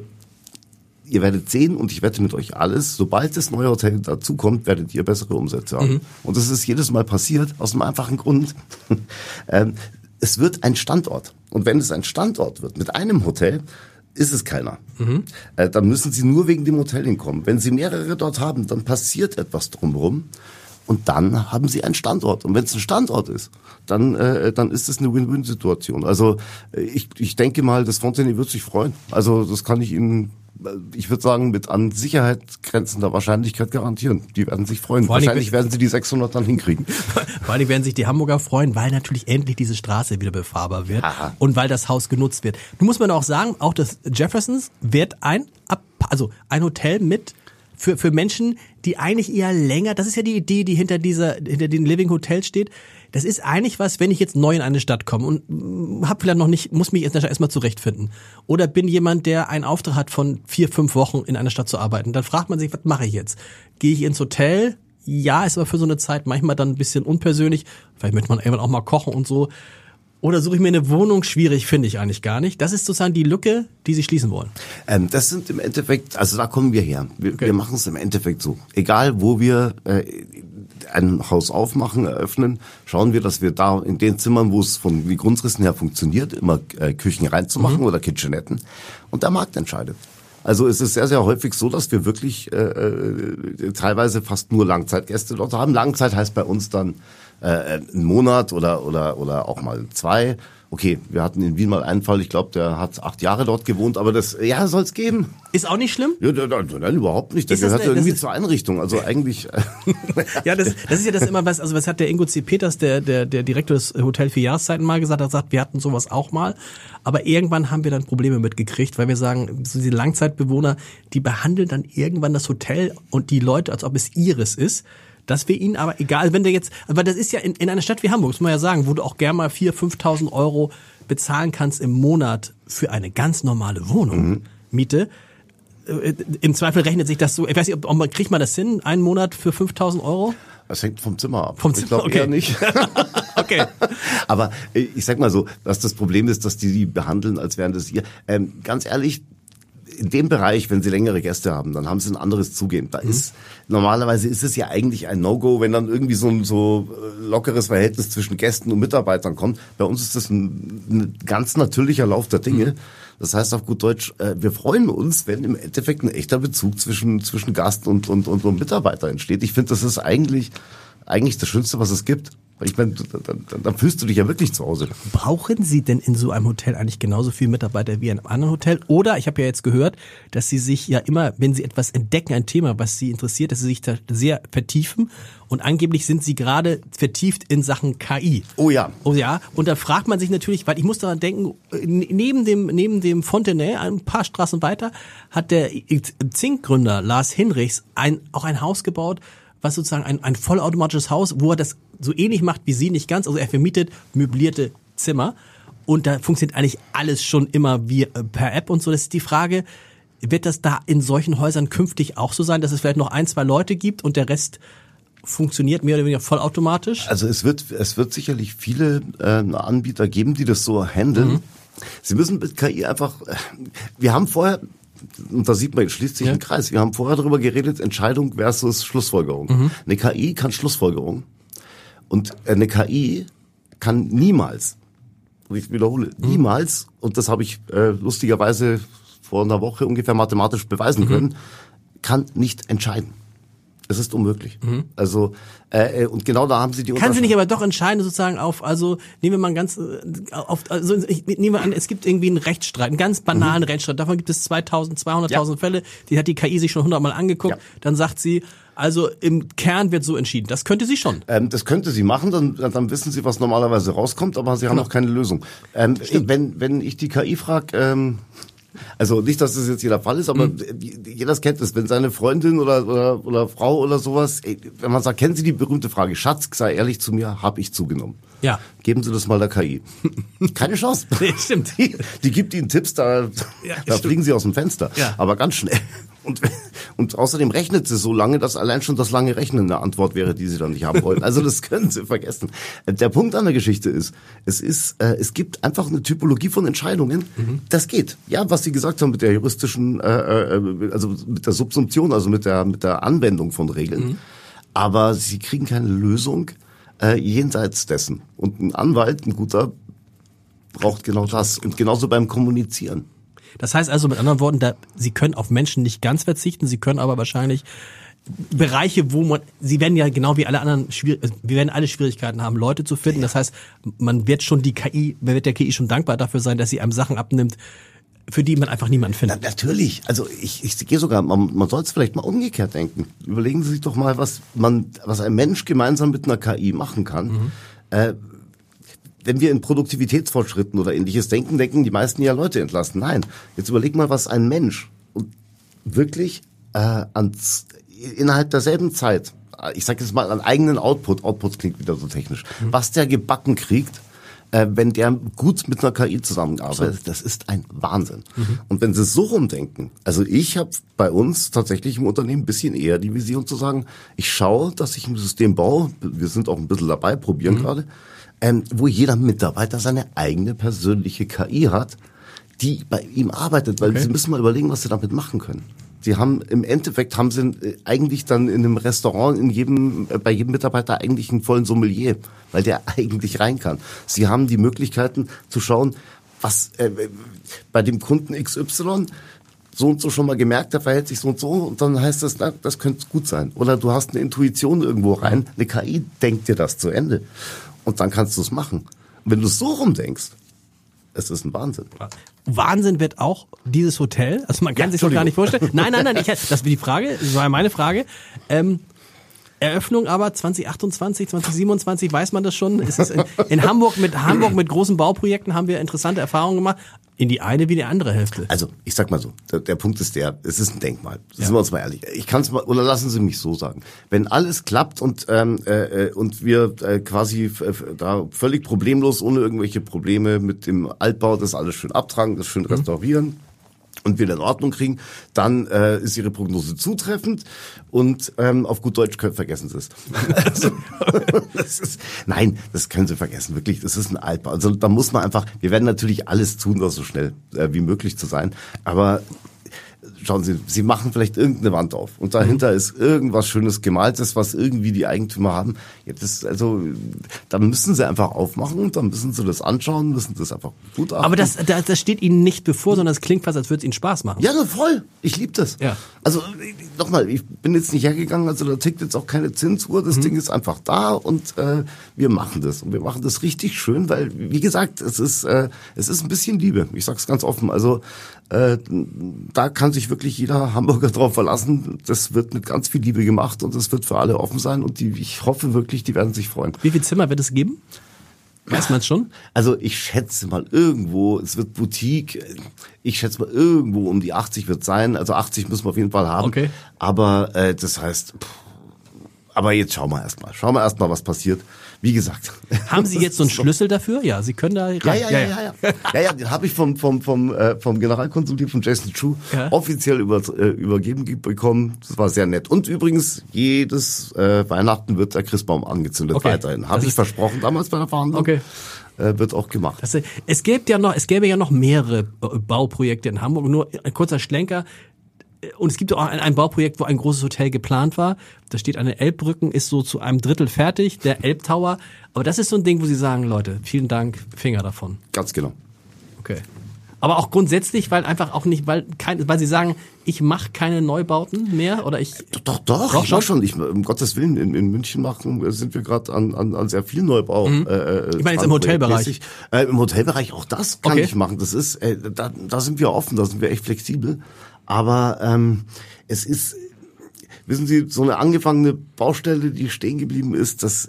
ihr werdet sehen und ich wette mit euch alles, sobald das neue Hotel dazukommt, werdet ihr bessere Umsätze haben. Mhm. Und das ist jedes Mal passiert, aus einem einfachen Grund. ähm, es wird ein Standort. Und wenn es ein Standort wird mit einem Hotel, ist es keiner. Mhm. Äh, dann müssen Sie nur wegen dem Hotel hinkommen. Wenn Sie mehrere dort haben, dann passiert etwas drumherum. Und dann haben Sie einen Standort. Und wenn es ein Standort ist, dann äh, dann ist es eine Win-Win-Situation. Also ich ich denke mal, das Fontenay wird sich freuen. Also das kann ich Ihnen, ich würde sagen, mit an Sicherheit grenzender Wahrscheinlichkeit garantieren. Die werden sich freuen. Wahrscheinlich werden sie die sechshundert dann hinkriegen. Vor allem werden sich die Hamburger freuen, weil natürlich endlich diese Straße wieder befahrbar wird. Aha. Und weil das Haus genutzt wird. Nun muss man auch sagen, auch das Jeffersons wird ein, also ein Hotel mit Für, für Menschen, die eigentlich eher länger, das ist ja die Idee, die hinter dieser, hinter den Living Hotels steht. Das ist eigentlich was, wenn ich jetzt neu in eine Stadt komme und hab vielleicht noch nicht, muss mich jetzt erstmal zurechtfinden. Oder bin jemand, der einen Auftrag hat von vier, fünf Wochen in einer Stadt zu arbeiten. Dann fragt man sich, was mache ich jetzt? Gehe ich ins Hotel? Ja, ist aber für so eine Zeit manchmal dann ein bisschen unpersönlich. Vielleicht möchte man irgendwann auch mal kochen und so. Oder suche ich mir eine Wohnung? Schwierig, finde ich eigentlich gar nicht. Das ist sozusagen die Lücke, die Sie schließen wollen. Ähm, das sind im Endeffekt, also da kommen wir her. Wir, okay. wir machen es im Endeffekt so. Egal, wo wir äh, ein Haus aufmachen, eröffnen, schauen wir, dass wir da in den Zimmern, wo es von den Grundrissen her funktioniert, immer äh, Küchen reinzumachen mhm. oder Kitchenetten. Und der Markt entscheidet. Also es ist sehr, sehr häufig so, dass wir wirklich äh, teilweise fast nur Langzeitgäste dort haben. Langzeit heißt bei uns dann äh, einen Monat oder oder oder auch mal zwei. Okay, wir hatten in Wien mal einen Fall, ich glaube, der hat acht Jahre dort gewohnt, aber das, ja, soll es geben. Ist auch nicht schlimm? Ja, nein, nein, überhaupt nicht. Der gehört eine, irgendwie zur Einrichtung, also eigentlich. Ja, das, das ist ja das immer was, also was hat der Ingo C. Peters, der, der, der Direktor des Hotel vier Jahreszeiten mal gesagt, er hat gesagt, wir hatten sowas auch mal, aber irgendwann haben wir dann Probleme mitgekriegt, weil wir sagen, so diese Langzeitbewohner, die behandeln dann irgendwann das Hotel und die Leute, als ob es ihres ist. Dass wir ihn aber, egal, wenn der jetzt, aber das ist ja in, in einer Stadt wie Hamburg, muss man ja sagen, wo du auch gerne mal viertausend, fünftausend Euro bezahlen kannst im Monat für eine ganz normale Wohnung, mhm. Miete. Im Zweifel rechnet sich das so, ich weiß nicht, ob, ob man, kriegt man das hin, einen Monat für fünftausend Euro? Das hängt vom Zimmer ab. Vom Zimmer, ich glaube okay. eher nicht. Okay. Aber ich sag mal so, dass das Problem ist, dass die die behandeln, als wären das ihr. Ähm, ganz ehrlich, in dem Bereich, wenn Sie längere Gäste haben, dann haben Sie ein anderes Zugehen. Da mhm. ist, normalerweise ist es ja eigentlich ein No-Go, wenn dann irgendwie so ein so lockeres Verhältnis zwischen Gästen und Mitarbeitern kommt. Bei uns ist das ein, ein ganz natürlicher Lauf der Dinge. Mhm. Das heißt auf gut Deutsch, äh, wir freuen uns, wenn im Endeffekt ein echter Bezug zwischen, zwischen Gast und, und, und, und Mitarbeiter entsteht. Ich finde, das ist eigentlich, eigentlich das Schönste, was es gibt. Ich meine, dann, dann, dann fühlst du dich ja wirklich zu Hause. Brauchen Sie denn in so einem Hotel eigentlich genauso viele Mitarbeiter wie in einem anderen Hotel? Oder, ich habe ja jetzt gehört, dass Sie sich ja immer, wenn Sie etwas entdecken, ein Thema, was Sie interessiert, dass Sie sich da sehr vertiefen. Und angeblich sind Sie gerade vertieft in Sachen K I. Oh ja. Oh ja. Und da fragt man sich natürlich, weil ich muss daran denken, neben dem, neben dem Fontenay, ein paar Straßen weiter, hat der Zink-Gründer Lars Hinrichs ein, auch ein Haus gebaut, was sozusagen ein, ein vollautomatisches Haus, wo er das so ähnlich macht wie Sie, nicht ganz. Also er vermietet möblierte Zimmer und da funktioniert eigentlich alles schon immer wie per App und so. Das ist die Frage, wird das da in solchen Häusern künftig auch so sein, dass es vielleicht noch ein, zwei Leute gibt und der Rest funktioniert mehr oder weniger vollautomatisch? Also es wird es wird sicherlich viele äh, Anbieter geben, die das so handeln. Mhm. Sie müssen mit K I einfach, wir haben vorher, und da sieht man, schließt sich ja. ein Kreis, wir haben vorher darüber geredet, Entscheidung versus Schlussfolgerung. Mhm. Eine K I kann Schlussfolgerung und eine K I kann niemals, und ich wiederhole, mhm. niemals, und das habe ich äh, lustigerweise vor einer Woche ungefähr mathematisch beweisen mhm. können, kann nicht entscheiden. Es ist unmöglich. Mhm. Also äh, und genau da haben sie die. Kann sie nicht aber doch entscheiden sozusagen auf, also nehmen wir mal ein ganz auf, also ich nehme an, es gibt irgendwie einen Rechtsstreit, einen ganz banalen mhm. Rechtsstreit. Davon gibt es zweitausend, zweihunderttausend ja. Fälle. Die hat die K I sich schon hundertmal angeguckt. Ja. Dann sagt sie, also im Kern wird so entschieden. Das könnte sie schon. Ähm, das könnte sie machen. Dann, dann wissen sie, was normalerweise rauskommt, aber sie haben genau. noch keine Lösung. Ähm, wenn wenn ich die K I frage. Ähm, Also nicht, dass das jetzt jeder Fall ist, aber mhm. jeder kennt es, wenn seine Freundin oder, oder oder Frau oder sowas, ey, wenn man sagt, kennen Sie die berühmte Frage, Schatz, sei ehrlich zu mir, habe ich zugenommen. Ja. Geben Sie das mal der K I. Keine Chance. Nee, stimmt. Die, die gibt Ihnen Tipps, da, ja, da fliegen Sie aus dem Fenster. Ja. Aber ganz schnell. Und, und außerdem rechnet sie so lange, dass allein schon das lange Rechnen eine Antwort wäre, die Sie dann nicht haben wollen. Also das können Sie vergessen. Der Punkt an der Geschichte ist, es ist, äh, es gibt einfach eine Typologie von Entscheidungen. Mhm. Das geht. Ja, was Sie gesagt haben mit der juristischen, äh, äh, also mit der Subsumption, also mit der mit der Anwendung von Regeln. Mhm. Aber Sie kriegen keine Lösung äh, jenseits dessen. Und ein Anwalt, ein guter, braucht genau das. Und genauso beim Kommunizieren. Das heißt also mit anderen Worten, da, Sie können auf Menschen nicht ganz verzichten, Sie können aber wahrscheinlich Bereiche, wo man, Sie werden ja genau wie alle anderen, wir werden alle Schwierigkeiten haben, Leute zu finden. Das heißt, man wird schon die K I, man wird der K I schon dankbar dafür sein, dass sie einem Sachen abnimmt, für die man einfach niemanden findet. Na, natürlich. Also ich, ich gehe sogar, man, man soll es vielleicht mal umgekehrt denken. Überlegen Sie sich doch mal, was man, was ein Mensch gemeinsam mit einer K I machen kann. Mhm. Äh, Wenn wir in Produktivitätsfortschritten oder ähnliches denken, denken die meisten ja Leute entlassen. Nein, jetzt überleg mal, was ein Mensch wirklich äh, ans, innerhalb derselben Zeit, ich sage jetzt mal an eigenen Output, Output klingt wieder so technisch, mhm. was der gebacken kriegt, äh, wenn der gut mit einer K I zusammenarbeitet, das ist ein Wahnsinn. Mhm. Und wenn Sie so rumdenken, also ich habe bei uns tatsächlich im Unternehmen ein bisschen eher die Vision zu sagen, ich schaue, dass ich ein System baue, wir sind auch ein bisschen dabei, probieren mhm. gerade, Ähm, wo jeder Mitarbeiter seine eigene persönliche K I hat, die bei ihm arbeitet, weil okay. Sie müssen mal überlegen, was Sie damit machen können. Sie haben im Endeffekt haben Sie eigentlich dann in einem Restaurant in jedem äh, bei jedem Mitarbeiter eigentlich einen vollen Sommelier, weil der eigentlich rein kann. Sie haben die Möglichkeiten zu schauen, was äh, bei dem Kunden X Y so und so schon mal gemerkt, der verhält sich so und so und dann heißt das, na, das könnte gut sein. Oder du hast eine Intuition irgendwo rein, eine K I denkt dir das zu Ende. Und dann kannst du es machen. Und wenn du so rumdenkst, es ist ein Wahnsinn. Wahnsinn wird auch dieses Hotel. Also man kann ja, sich das gar nicht vorstellen. Nein, nein, nein. Ich, das war die Frage. Das war meine Frage. Ähm, Eröffnung aber zwanzig achtundzwanzig, zwanzig siebenundzwanzig, weiß man das schon? Ist es in, in Hamburg mit Hamburg mit großen Bauprojekten haben wir interessante Erfahrungen gemacht. In die eine wie die andere Hälfte. Also, ich sag mal so, der, der Punkt ist der, es ist ein Denkmal. Ja. Sind wir uns mal ehrlich. Ich kann es mal, oder lassen Sie mich so sagen. Wenn alles klappt und ähm, äh, und wir äh, quasi äh, da völlig problemlos, ohne irgendwelche Probleme mit dem Altbau das alles schön abtragen, das schön mhm. restaurieren und wieder in Ordnung kriegen, dann äh, ist Ihre Prognose zutreffend und ähm, auf gut Deutsch können, vergessen Sie es. Also, das ist, nein, das können Sie vergessen, wirklich, das ist ein Altbau. Also da muss man einfach, wir werden natürlich alles tun, das so schnell äh, wie möglich zu sein, aber schauen Sie, Sie machen vielleicht irgendeine Wand auf und dahinter mhm. ist irgendwas Schönes Gemaltes, was irgendwie die Eigentümer haben. Ja, das, also, da müssen Sie einfach aufmachen und dann müssen Sie das anschauen, müssen das einfach gut achten. Aber das, das, das steht Ihnen nicht bevor, sondern es klingt fast, als würde es Ihnen Spaß machen. Ja, voll. Ich liebe das. Ja. Also, nochmal, ich bin jetzt nicht hergegangen, also da tickt jetzt auch keine Zinsuhr, das mhm. Ding ist einfach da und äh, wir machen das. Und wir machen das richtig schön, weil, wie gesagt, es ist, äh, es ist ein bisschen Liebe. Ich sag's ganz offen. Also, äh, da kann sich wirklich jeder Hamburger drauf verlassen. Das wird mit ganz viel Liebe gemacht und es wird für alle offen sein und die, ich hoffe wirklich, die werden sich freuen. Wie viele Zimmer wird es geben? Weiß man es schon? Also ich schätze mal irgendwo, es wird Boutique, ich schätze mal irgendwo um die achtzig wird sein, also achtzig müssen wir auf jeden Fall haben. Okay. Aber äh, das heißt, pff, aber jetzt schauen wir erstmal. Schauen wir erstmal, was passiert. Wie gesagt. Haben Sie jetzt so einen Schlüssel dafür? Ja, Sie können da rein. Ja, ja, ja, ja, ja. Ja, ja, ja den habe ich vom vom vom äh, vom Generalkonsul von Jason Chu ja. offiziell über, äh, übergeben bekommen. Das war sehr nett. Und übrigens, jedes äh, Weihnachten wird der Christbaum angezündet okay. weiterhin. Habe ich versprochen damals bei der Verhandlung. Okay. Äh, wird auch gemacht. Das, es gäbe ja noch, es gäbe ja noch mehrere Bauprojekte in Hamburg. Nur ein kurzer Schlenker. Und es gibt auch ein, ein Bauprojekt, wo ein großes Hotel geplant war. Da steht eine Elbbrücken, ist so zu einem Drittel fertig, der Elbtower. Aber das ist so ein Ding, wo Sie sagen, Leute, vielen Dank, Finger davon. Ganz genau. Okay. Aber auch grundsätzlich, weil einfach auch nicht, weil kein, weil Sie sagen, ich mache keine Neubauten mehr oder ich. Doch, doch, doch ich mach schon. Ich, um Gottes Willen, in, in München machen sind wir gerade an, an, an sehr viel Neubau. Mhm. Äh, ich meine jetzt im Hotelbereich. Äh, Im Hotelbereich auch das kann okay. ich machen. Das ist, äh, da, da sind wir offen, da sind wir echt flexibel. Aber ähm, es ist, wissen Sie, so eine angefangene Baustelle, die stehen geblieben ist, das,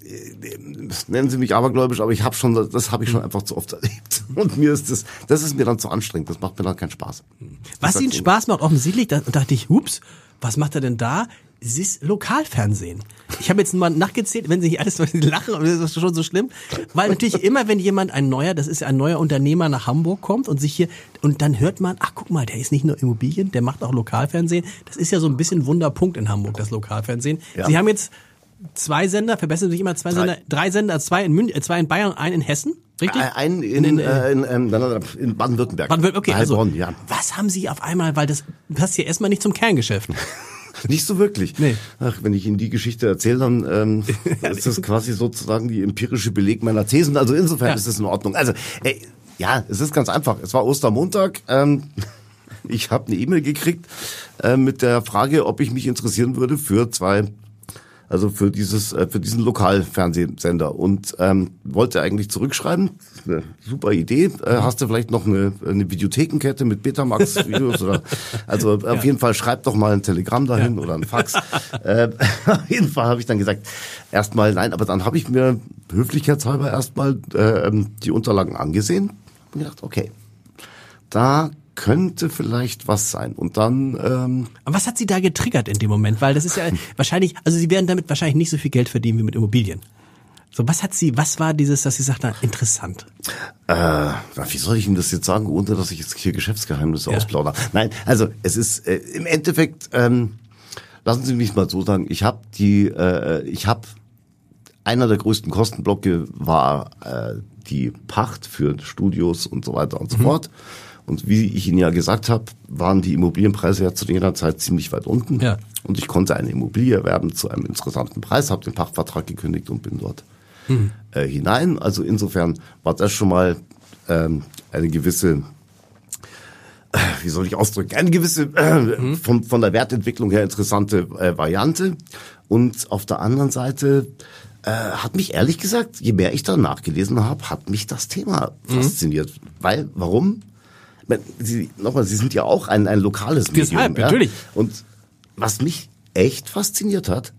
das nennen Sie mich abergläubisch, aber ich habe schon, das habe ich schon einfach zu oft erlebt. Und mir ist das, das ist mir dann zu anstrengend. Das macht mir dann keinen Spaß. Was Ihnen Spaß macht, offensichtlich, da dachte ich, hups, was macht er denn da? Es ist Lokalfernsehen. Ich habe jetzt mal nachgezählt, wenn Sie nicht alles lachen, das ist schon so schlimm, weil natürlich immer, wenn jemand ein neuer, das ist ja ein neuer Unternehmer nach Hamburg kommt und sich hier, und dann hört man, ach guck mal, der ist nicht nur Immobilien, der macht auch Lokalfernsehen. Das ist ja so ein bisschen ein Wunderpunkt in Hamburg, das Lokalfernsehen. Ja. Sie haben jetzt zwei Sender, verbessern Sie sich immer, zwei drei. Sender, drei Sender, zwei in München, zwei in Bayern und einen in Hessen, richtig? Einen in, in, äh, in, in, in Baden-Württemberg. Baden-Württemberg, okay, also, Heilbronn, ja. Was haben Sie auf einmal, weil das passt ja erstmal nicht zum Kerngeschäft. Nicht so wirklich. Nee. Ach, wenn ich Ihnen die Geschichte erzähle, dann ähm, ist das quasi sozusagen die empirische Beleg meiner Thesen. Also insofern ja. ist es in Ordnung. Also ey, ja, es ist ganz einfach. Es war Ostermontag. Ähm, ich habe eine E-Mail gekriegt äh, mit der Frage, ob ich mich interessieren würde für zwei, also für dieses, äh, für diesen Lokalfernsehsender und ähm, wollte eigentlich zurückschreiben. Eine super Idee. Äh, hast du vielleicht noch eine, eine Videothekenkette mit Betamax-Videos oder? Also ja. auf jeden Fall schreib doch mal ein Telegramm dahin ja. oder ein Fax. äh, auf jeden Fall habe ich dann gesagt, erstmal nein, aber dann habe ich mir höflichkeitshalber erstmal äh, die Unterlagen angesehen und gedacht, okay, da könnte vielleicht was sein. Und dann ähm Aber was hat Sie da getriggert in dem Moment? Weil das ist ja wahrscheinlich, also Sie werden damit wahrscheinlich nicht so viel Geld verdienen wie mit Immobilien. So, was hat Sie, was war dieses, dass Sie sagten, interessant? Äh, wie soll ich Ihnen das jetzt sagen, ohne dass ich jetzt hier Geschäftsgeheimnisse ja. ausplaudere? Nein, also es ist äh, im Endeffekt, ähm, lassen Sie mich mal so sagen, ich habe die, äh, ich habe einer der größten Kostenblocke war äh, die Pacht für Studios und so weiter und so mhm. fort. Und wie ich Ihnen ja gesagt habe, waren die Immobilienpreise ja zu jener Zeit ziemlich weit unten. Ja. Und ich konnte eine Immobilie erwerben zu einem interessanten Preis, habe den Pachtvertrag gekündigt und bin dort mhm. äh, hinein. Also insofern war das schon mal ähm, eine gewisse, äh, wie soll ich ausdrücken, eine gewisse äh, mhm. von, von der Wertentwicklung her interessante äh, Variante. Und auf der anderen Seite äh, hat mich ehrlich gesagt, je mehr ich da nachgelesen habe, hat mich das Thema mhm. fasziniert. Weil, warum? Sie, nochmal, Sie sind ja auch ein, ein lokales Medium. Deshalb, ja? Natürlich. Und was mich echt fasziniert hat,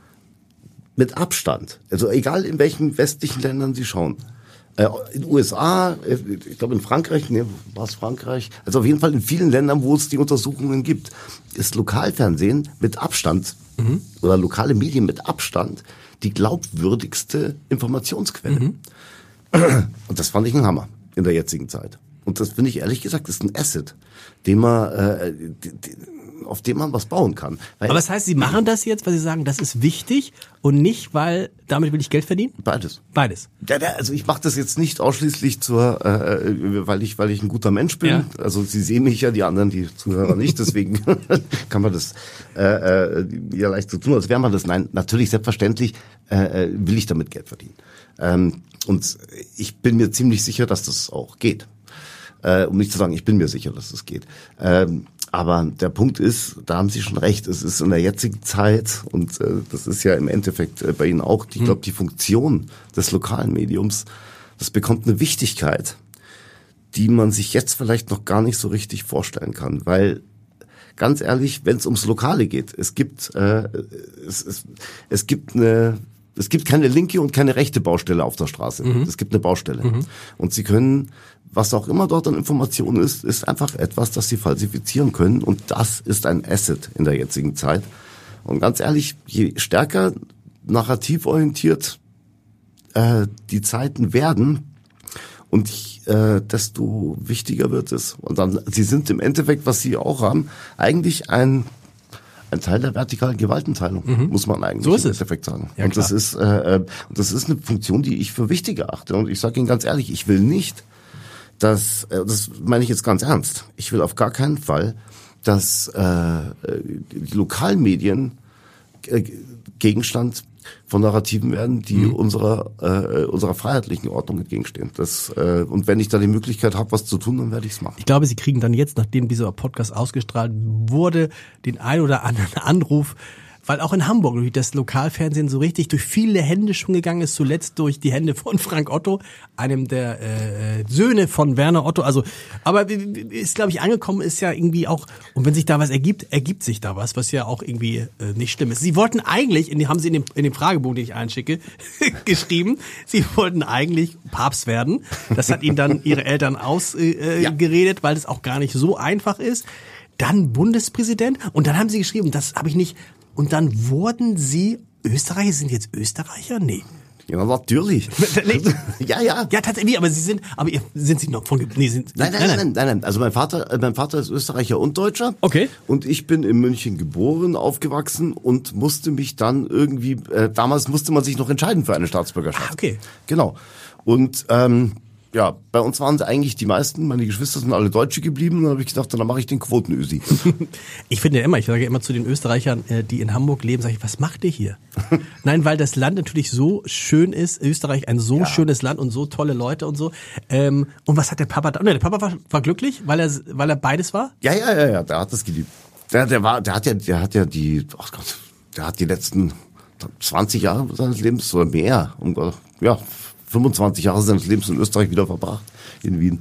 mit Abstand, also egal in welchen westlichen Ländern Sie schauen, äh, in den U S A, ich glaube in Frankreich, ne, war es Frankreich, also auf jeden Fall in vielen Ländern, wo es die Untersuchungen gibt, ist Lokalfernsehen mit Abstand mhm. oder lokale Medien mit Abstand die glaubwürdigste Informationsquelle. Mhm. Und das fand ich ein Hammer in der jetzigen Zeit. Und das finde ich ehrlich gesagt, ist ein Asset, den man, äh, auf dem man was bauen kann. Weil aber das heißt, Sie machen das jetzt, weil Sie sagen, das ist wichtig und nicht, weil damit will ich Geld verdienen? Beides. Beides. Ja, also ich mache das jetzt nicht ausschließlich zur, äh, weil ich, weil ich ein guter Mensch bin. Ja. Also Sie sehen mich ja, die anderen, die Zuhörer nicht. Deswegen kann man das äh, ja leicht so tun, als wäre man das. Nein, natürlich selbstverständlich äh, will ich damit Geld verdienen. Ähm, und ich bin mir ziemlich sicher, dass das auch geht. Äh, um nicht zu sagen, ich bin mir sicher, dass es geht. Ähm, aber der Punkt ist, da haben Sie schon recht, es ist in der jetzigen Zeit, und äh, das ist ja im Endeffekt äh, bei Ihnen auch, ich glaube, die Funktion des lokalen Mediums, das bekommt eine Wichtigkeit, die man sich jetzt vielleicht noch gar nicht so richtig vorstellen kann. Weil, ganz ehrlich, wenn es ums Lokale geht, es gibt, äh, es, es, es gibt eine... Es gibt keine linke und keine rechte Baustelle auf der Straße. Mhm. Es gibt eine Baustelle. Mhm. Und Sie können, was auch immer dort an Informationen ist, ist einfach etwas, das Sie falsifizieren können. Und das ist ein Asset in der jetzigen Zeit. Und ganz ehrlich, je stärker narrativorientiert äh, die Zeiten werden und ich, äh, desto wichtiger wird es. Und dann, sie sind im Endeffekt, was sie auch haben, eigentlich ein ein Teil der vertikalen Gewaltenteilung, mhm. muss man eigentlich so ist im es. Endeffekt sagen. Ja, und klar. das ist äh, das ist eine Funktion, die ich für wichtig erachte. Und ich sage Ihnen ganz ehrlich, ich will nicht, dass, äh, das meine ich jetzt ganz ernst, ich will auf gar keinen Fall, dass äh, die Lokalmedien äh, Gegenstand von Narrativen werden, die mhm. unserer äh, unserer freiheitlichen Ordnung entgegenstehen. Das äh, und wenn ich da die Möglichkeit habe, was zu tun, dann werde ich es machen. Ich glaube, Sie kriegen dann jetzt, nachdem dieser Podcast ausgestrahlt wurde, den ein oder anderen Anruf, weil auch in Hamburg durch das Lokalfernsehen so richtig durch viele Hände schon gegangen ist, zuletzt durch die Hände von Frank Otto, einem der äh, Söhne von Werner Otto. Also, aber ist, glaube ich, angekommen ist ja irgendwie auch, und wenn sich da was ergibt, ergibt sich da was, was ja auch irgendwie äh, nicht schlimm ist. Sie wollten eigentlich, in die, haben Sie in dem, in dem Fragebogen, den ich einschicke, geschrieben, Sie wollten eigentlich Papst werden. Das hat Ihnen dann Ihre Eltern ausgeredet, äh, ja. geredet, weil es auch gar nicht so einfach ist. Dann Bundespräsident und dann haben Sie geschrieben, das habe ich nicht. Und dann wurden Sie Österreicher? Sind jetzt Österreicher? Nee. Ja, natürlich. Nee. ja, ja. Ja, tatsächlich, aber Sie sind, aber ihr, sind Sie noch von, nee, sind, nein, nein, nein, nein, nein, nein. Also mein Vater, mein Vater ist Österreicher und Deutscher. Okay. Und ich bin in München geboren, aufgewachsen und musste mich dann irgendwie, äh, damals musste man sich noch entscheiden für eine Staatsbürgerschaft. Ah, okay. Genau. Und, ähm, ja, bei uns waren es eigentlich die meisten, meine Geschwister sind alle Deutsche geblieben und dann habe ich gedacht, dann mache ich den Quotenösi. Ich finde ja immer, ich sage ja immer zu den Österreichern, die in Hamburg leben, sage ich, was macht ihr hier? Nein, weil das Land natürlich so schön ist, Österreich ein so ja. schönes Land und so tolle Leute und so. Ähm, und was hat der Papa da? Ne, der Papa war, war glücklich, weil er, weil er beides war? Ja, ja, ja, ja, der hat das geliebt. Der, der war, der hat ja, der hat ja die, ach Gott, der hat die letzten zwanzig Jahre seines Lebens oder mehr, um Gott, ja, fünfundzwanzig Jahre seines Lebens in Österreich wieder verbracht, in Wien.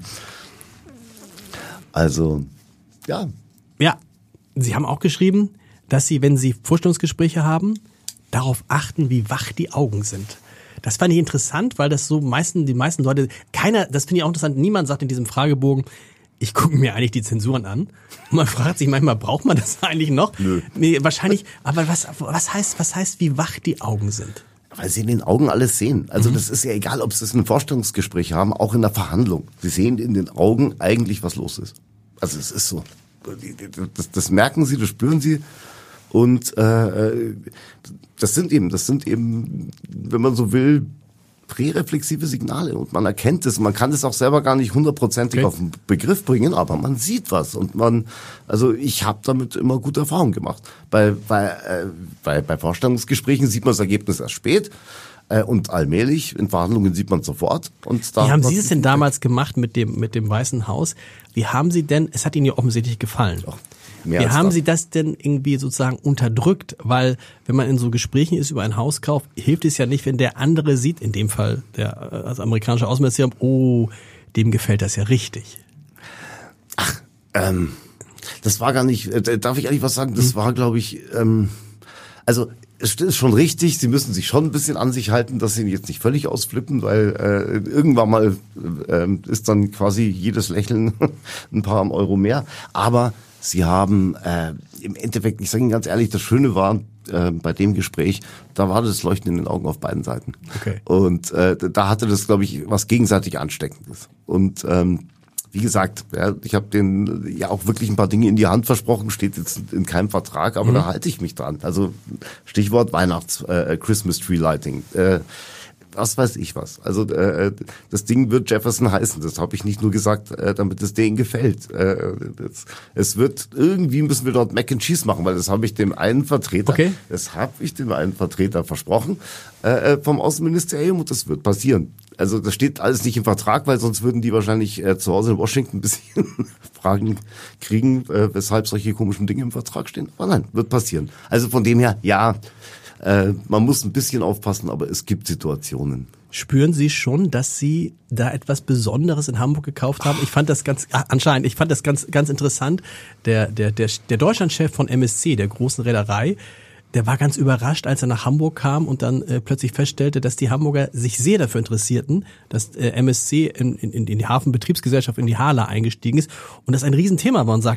Also, ja. Ja, Sie haben auch geschrieben, dass Sie, wenn Sie Vorstellungsgespräche haben, darauf achten, wie wach die Augen sind. Das fand ich interessant, weil das so meisten, die meisten Leute, keiner, das finde ich auch interessant, niemand sagt in diesem Fragebogen, ich gucke mir eigentlich die Zensuren an. Und man fragt sich manchmal, braucht man das eigentlich noch? Nö. Nee, wahrscheinlich, aber was, was heißt, was heißt, wie wach die Augen sind? Weil sie in den Augen alles sehen. Also mhm. das ist ja egal, ob sie es in einem Vorstellungsgespräch haben, auch in der Verhandlung. Sie sehen in den Augen eigentlich, was los ist. Also es ist so. Das, das merken sie, das spüren sie. Und äh, das sind eben, das sind eben, wenn man so will, präreflexive Signale. Und man erkennt es. Man kann es auch selber gar nicht hundertprozentig okay. auf den Begriff bringen, aber man sieht was. Und man, also ich habe damit immer gute Erfahrungen gemacht. Bei, bei, äh, bei, bei Vorstellungsgesprächen sieht man das Ergebnis erst spät. Äh, und allmählich, in Verhandlungen sieht man sofort. Und da Wie haben Sie es denn damals gemacht mit dem, mit dem Weißen Haus? Wie haben Sie denn, es hat Ihnen ja offensichtlich gefallen. Doch. Wie haben das. Sie das denn irgendwie sozusagen unterdrückt? Weil wenn man in so Gesprächen ist über einen Hauskauf, hilft es ja nicht, wenn der andere sieht, in dem Fall der als amerikanische Außenministerium, oh, dem gefällt das ja richtig. Ach, ähm, das war gar nicht, äh, darf ich eigentlich was sagen? Das hm. war, glaube ich, ähm, also es ist schon richtig, Sie müssen sich schon ein bisschen an sich halten, dass Sie jetzt nicht völlig ausflippen, weil äh, irgendwann mal äh, ist dann quasi jedes Lächeln ein paar Euro mehr. Aber Sie haben äh, im Endeffekt, ich sage Ihnen ganz ehrlich, das Schöne war äh, bei dem Gespräch, da war das Leuchten in den Augen auf beiden Seiten. Okay. Und äh, da hatte das, glaube ich, was gegenseitig Ansteckendes. Und ähm, wie gesagt, ja, ich habe denen ja auch wirklich ein paar Dinge in die Hand versprochen, steht jetzt in keinem Vertrag, aber mhm. da halte ich mich dran. Also Stichwort Weihnachts, äh, Christmas Tree Lighting. Äh, was weiß ich was. Also äh, das Ding wird Jefferson heißen. Das habe ich nicht nur gesagt, äh, damit es denen gefällt. Äh, das, es wird, irgendwie müssen wir dort Mac and Cheese machen, weil das habe ich dem einen Vertreter, okay. das habe ich dem einen Vertreter versprochen äh, vom Außenministerium und das wird passieren. Also das steht alles nicht im Vertrag, weil sonst würden die wahrscheinlich äh, zu Hause in Washington ein bisschen Fragen kriegen, äh, weshalb solche komischen Dinge im Vertrag stehen. Aber nein, wird passieren. Also von dem her, ja, Äh, man muss ein bisschen aufpassen, aber es gibt Situationen. Spüren Sie schon, dass Sie da etwas Besonderes in Hamburg gekauft haben? Ich fand das ganz, anscheinend, ich fand das ganz, ganz interessant. Der, der, der, der Deutschlandchef von M S C, der großen Reederei, der war ganz überrascht, als er nach Hamburg kam und dann äh, plötzlich feststellte, dass die Hamburger sich sehr dafür interessierten, dass äh, M S C in, in, in die Hafenbetriebsgesellschaft in die Hala eingestiegen ist und das ein Riesenthema war und sagte,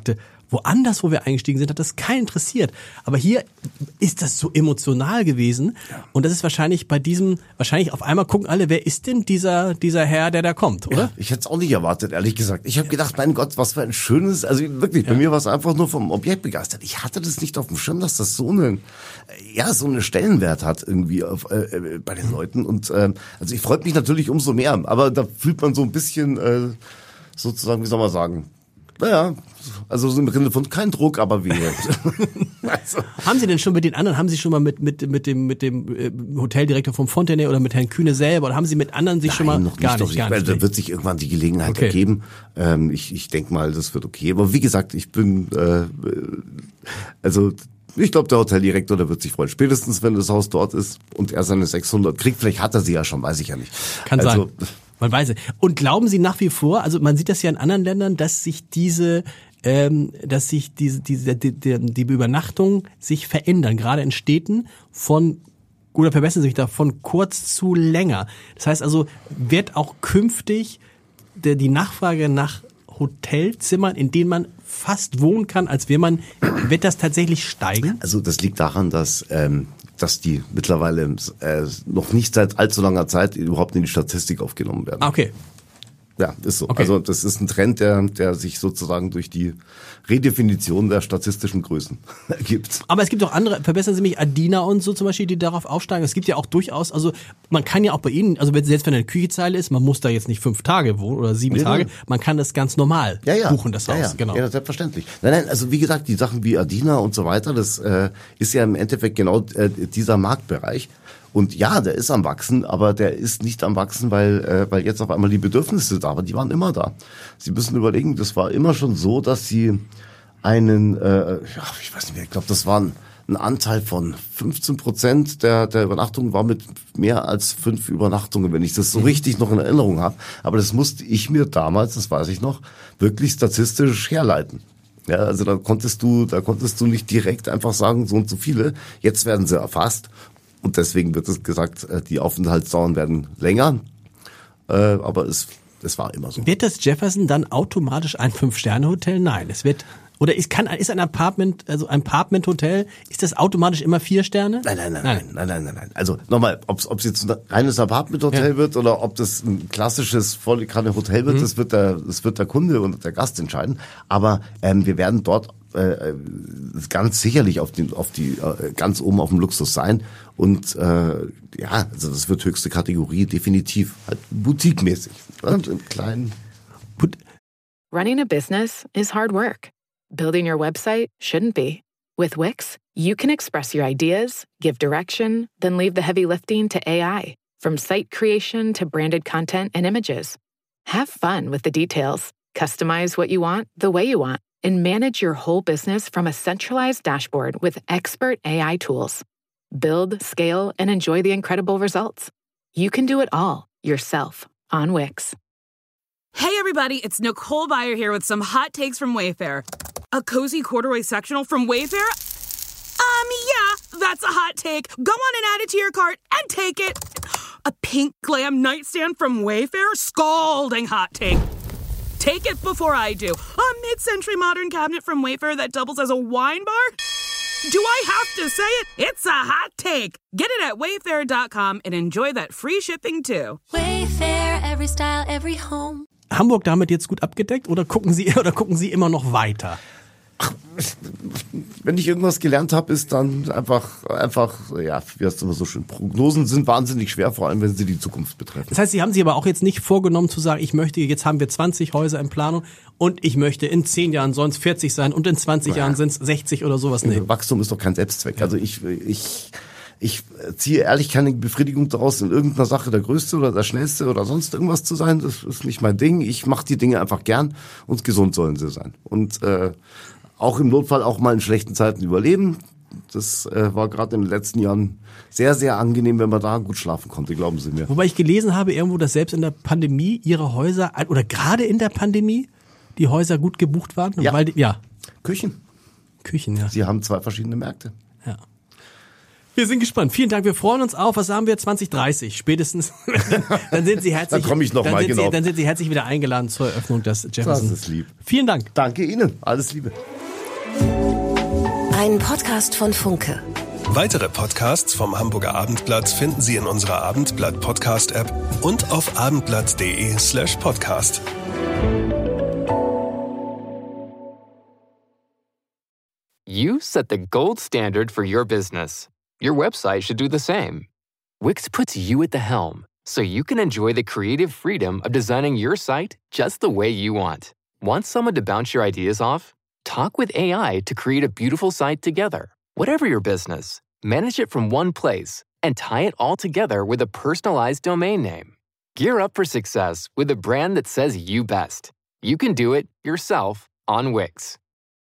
woanders, wo wir eingestiegen sind, hat das keinen interessiert. Aber hier ist das so emotional gewesen. Ja. Und das ist wahrscheinlich bei diesem, wahrscheinlich auf einmal gucken alle, wer ist denn dieser dieser Herr, der da kommt, oder? Ja, ich hätte es auch nicht erwartet, ehrlich gesagt. Ich habe gedacht, mein Gott, was für ein schönes, also wirklich, ja. bei mir war es einfach nur vom Objekt begeistert. Ich hatte das nicht auf dem Schirm, dass das so einen, ja, so einen Stellenwert hat irgendwie auf, äh, bei den Leuten. Und äh, also ich freue mich natürlich umso mehr, aber da fühlt man so ein bisschen, äh, sozusagen, wie soll man sagen, naja, also so im Sinne von kein Druck, aber wehe. Also. Haben Sie denn schon mit den anderen, haben Sie schon mal mit mit mit dem mit dem äh, Hoteldirektor vom Fontenay oder mit Herrn Kühne selber, oder haben Sie mit anderen sich Nein, schon mal noch gar nicht, nicht, gar nicht. nicht. Da wird sich irgendwann die Gelegenheit okay. ergeben. Ähm, ich ich denke mal, das wird okay. Aber wie gesagt, ich bin äh, also ich glaube, der Hoteldirektor, der wird sich freuen. Spätestens, wenn das Haus dort ist und er seine sechshundert kriegt. Vielleicht hat er sie ja schon, weiß ich ja nicht. Kann also, sein. Man weiß es. Und glauben Sie nach wie vor, also man sieht das ja in anderen Ländern, dass sich diese, ähm, dass sich diese, diese, die, die, die Übernachtungen sich verändern, gerade in Städten von, oder verbessern sich da von kurz zu länger. Das heißt also, wird auch künftig der, die Nachfrage nach Hotelzimmern, in denen man fast wohnen kann, als wäre man, wird das tatsächlich steigen? Also das liegt daran, dass ähm, dass die mittlerweile äh, noch nicht seit allzu langer Zeit überhaupt in die Statistik aufgenommen werden. Okay. Ja, ist so. Okay. Also das ist ein Trend, der der sich sozusagen durch die Redefinition der statistischen Größen ergibt. Aber es gibt auch andere, verbessern Sie mich, Adina und so zum Beispiel, die darauf aufsteigen. Es gibt ja auch durchaus, also man kann ja auch bei Ihnen, also selbst wenn eine Küchezeile ist, man muss da jetzt nicht fünf Tage wohnen oder sieben nee, Tage, nee. man kann das ganz normal ja, ja. buchen, das ja, Haus. Ja. Genau. Ja, selbstverständlich. Nein, nein, also wie gesagt, die Sachen wie Adina und so weiter, das äh, ist ja im Endeffekt genau äh, dieser Marktbereich. Und ja, der ist am Wachsen, aber der ist nicht am Wachsen, weil äh, weil jetzt auf einmal die Bedürfnisse da waren. Die waren immer da. Sie müssen überlegen, das war immer schon so, dass sie einen, äh, ja, ich weiß nicht mehr, ich glaube, das waren ein Anteil von fünfzehn Prozent der der Übernachtungen war mit mehr als fünf Übernachtungen, wenn ich das so richtig noch in Erinnerung habe. Aber das musste ich mir damals, das weiß ich noch, wirklich statistisch herleiten. Ja, also da konntest du, da konntest du nicht direkt einfach sagen, so und so viele. Jetzt werden sie erfasst. Und deswegen wird es gesagt, die Aufenthaltsdauern werden länger, äh, aber es, es war immer so. Wird das Jefferson dann automatisch ein Fünf-Sterne-Hotel? Nein, es wird, oder ist, kann, ist ein Apartment, also ein Apartment-Hotel, ist das automatisch immer vier Sterne? Nein, nein, nein, nein, nein, nein, nein, nein. Also nochmal, ob es jetzt ein reines Apartment-Hotel ja. wird oder ob das ein klassisches Vollkanne-Hotel wird, mhm. das wird der, das wird der Kunde und der Gast entscheiden. Aber ähm, wir werden dort äh, ganz sicherlich auf die, auf die, äh, ganz oben auf dem Luxus sein. Und äh, ja, also das wird höchste Kategorie, definitiv. Halt boutique-mäßig. Und im kleinen. Running a business is hard work. Building your website shouldn't be. With Wix, you can express your ideas, give direction, then leave the heavy lifting to A I. From site creation to branded content and images. Have fun with the details. Customize what you want the way you want. And manage your whole business from a centralized dashboard with expert A I tools. Build, scale, and enjoy the incredible results. You can do it all yourself on Wix. Hey everybody, it's Nicole Byer here with some hot takes from Wayfair. A cozy corduroy sectional from Wayfair? Um, yeah, that's a hot take. Go on and add it to your cart and take it. A pink glam nightstand from Wayfair? Scalding hot take. Take it before I do. A mid-century modern cabinet from Wayfair that doubles as a wine bar? Do I have to say it? It's a hot take. Get it at wayfair dot com and enjoy that free shipping too. Wayfair, every style, every home. Hamburg damit jetzt gut abgedeckt oder gucken Sie oder gucken Sie immer noch weiter? Ach, wenn ich irgendwas gelernt habe, ist dann einfach, einfach, ja, wie heißt es immer so schön, Prognosen sind wahnsinnig schwer, vor allem wenn sie die Zukunft betreffen. Das heißt, Sie haben sich aber auch jetzt nicht vorgenommen zu sagen, ich möchte, jetzt haben wir zwanzig Häuser in Planung und ich möchte in zehn Jahren sollen es vierzig sein und in zwanzig ja. Jahren sind es sechzig oder sowas. Nee. Wachstum ist doch kein Selbstzweck. Ja. Also ich, ich, ich ziehe ehrlich keine Befriedigung daraus, in irgendeiner Sache der Größte oder der Schnellste oder sonst irgendwas zu sein. Das ist nicht mein Ding. Ich mache die Dinge einfach gern und gesund sollen sie sein. Und äh, auch im Notfall auch mal in schlechten Zeiten überleben. Das äh, war gerade in den letzten Jahren sehr, sehr angenehm, wenn man da gut schlafen konnte, glauben Sie mir. Wobei ich gelesen habe irgendwo, dass selbst in der Pandemie Ihre Häuser, oder gerade in der Pandemie, die Häuser gut gebucht waren. Ja. Weil die, ja. Küchen. Küchen, ja. Sie haben zwei verschiedene Märkte. Ja. Wir sind gespannt. Vielen Dank. Wir freuen uns auf, was haben wir, zwanzig dreißig spätestens. Dann sind Sie herzlich. Dann komme ich noch dann mal, sind genau. Sie, dann sind Sie herzlich wieder eingeladen zur Eröffnung des Jefferson. Das ist lieb. Vielen Dank. Danke Ihnen. Alles Liebe. Ein Podcast von Funke. Weitere Podcasts vom Hamburger Abendblatt finden Sie in unserer Abendblatt-Podcast-App und auf abendblatt.de slash podcast. You set the gold standard for your business. Your website should do the same. Wix puts you at the helm, so you can enjoy the creative freedom of designing your site just the way you want. Want someone to bounce your ideas off? Talk with A I to create a beautiful site together. Whatever your business, manage it from one place and tie it all together with a personalized domain name. Gear up for success with a brand that says you best. You can do it yourself on Wix.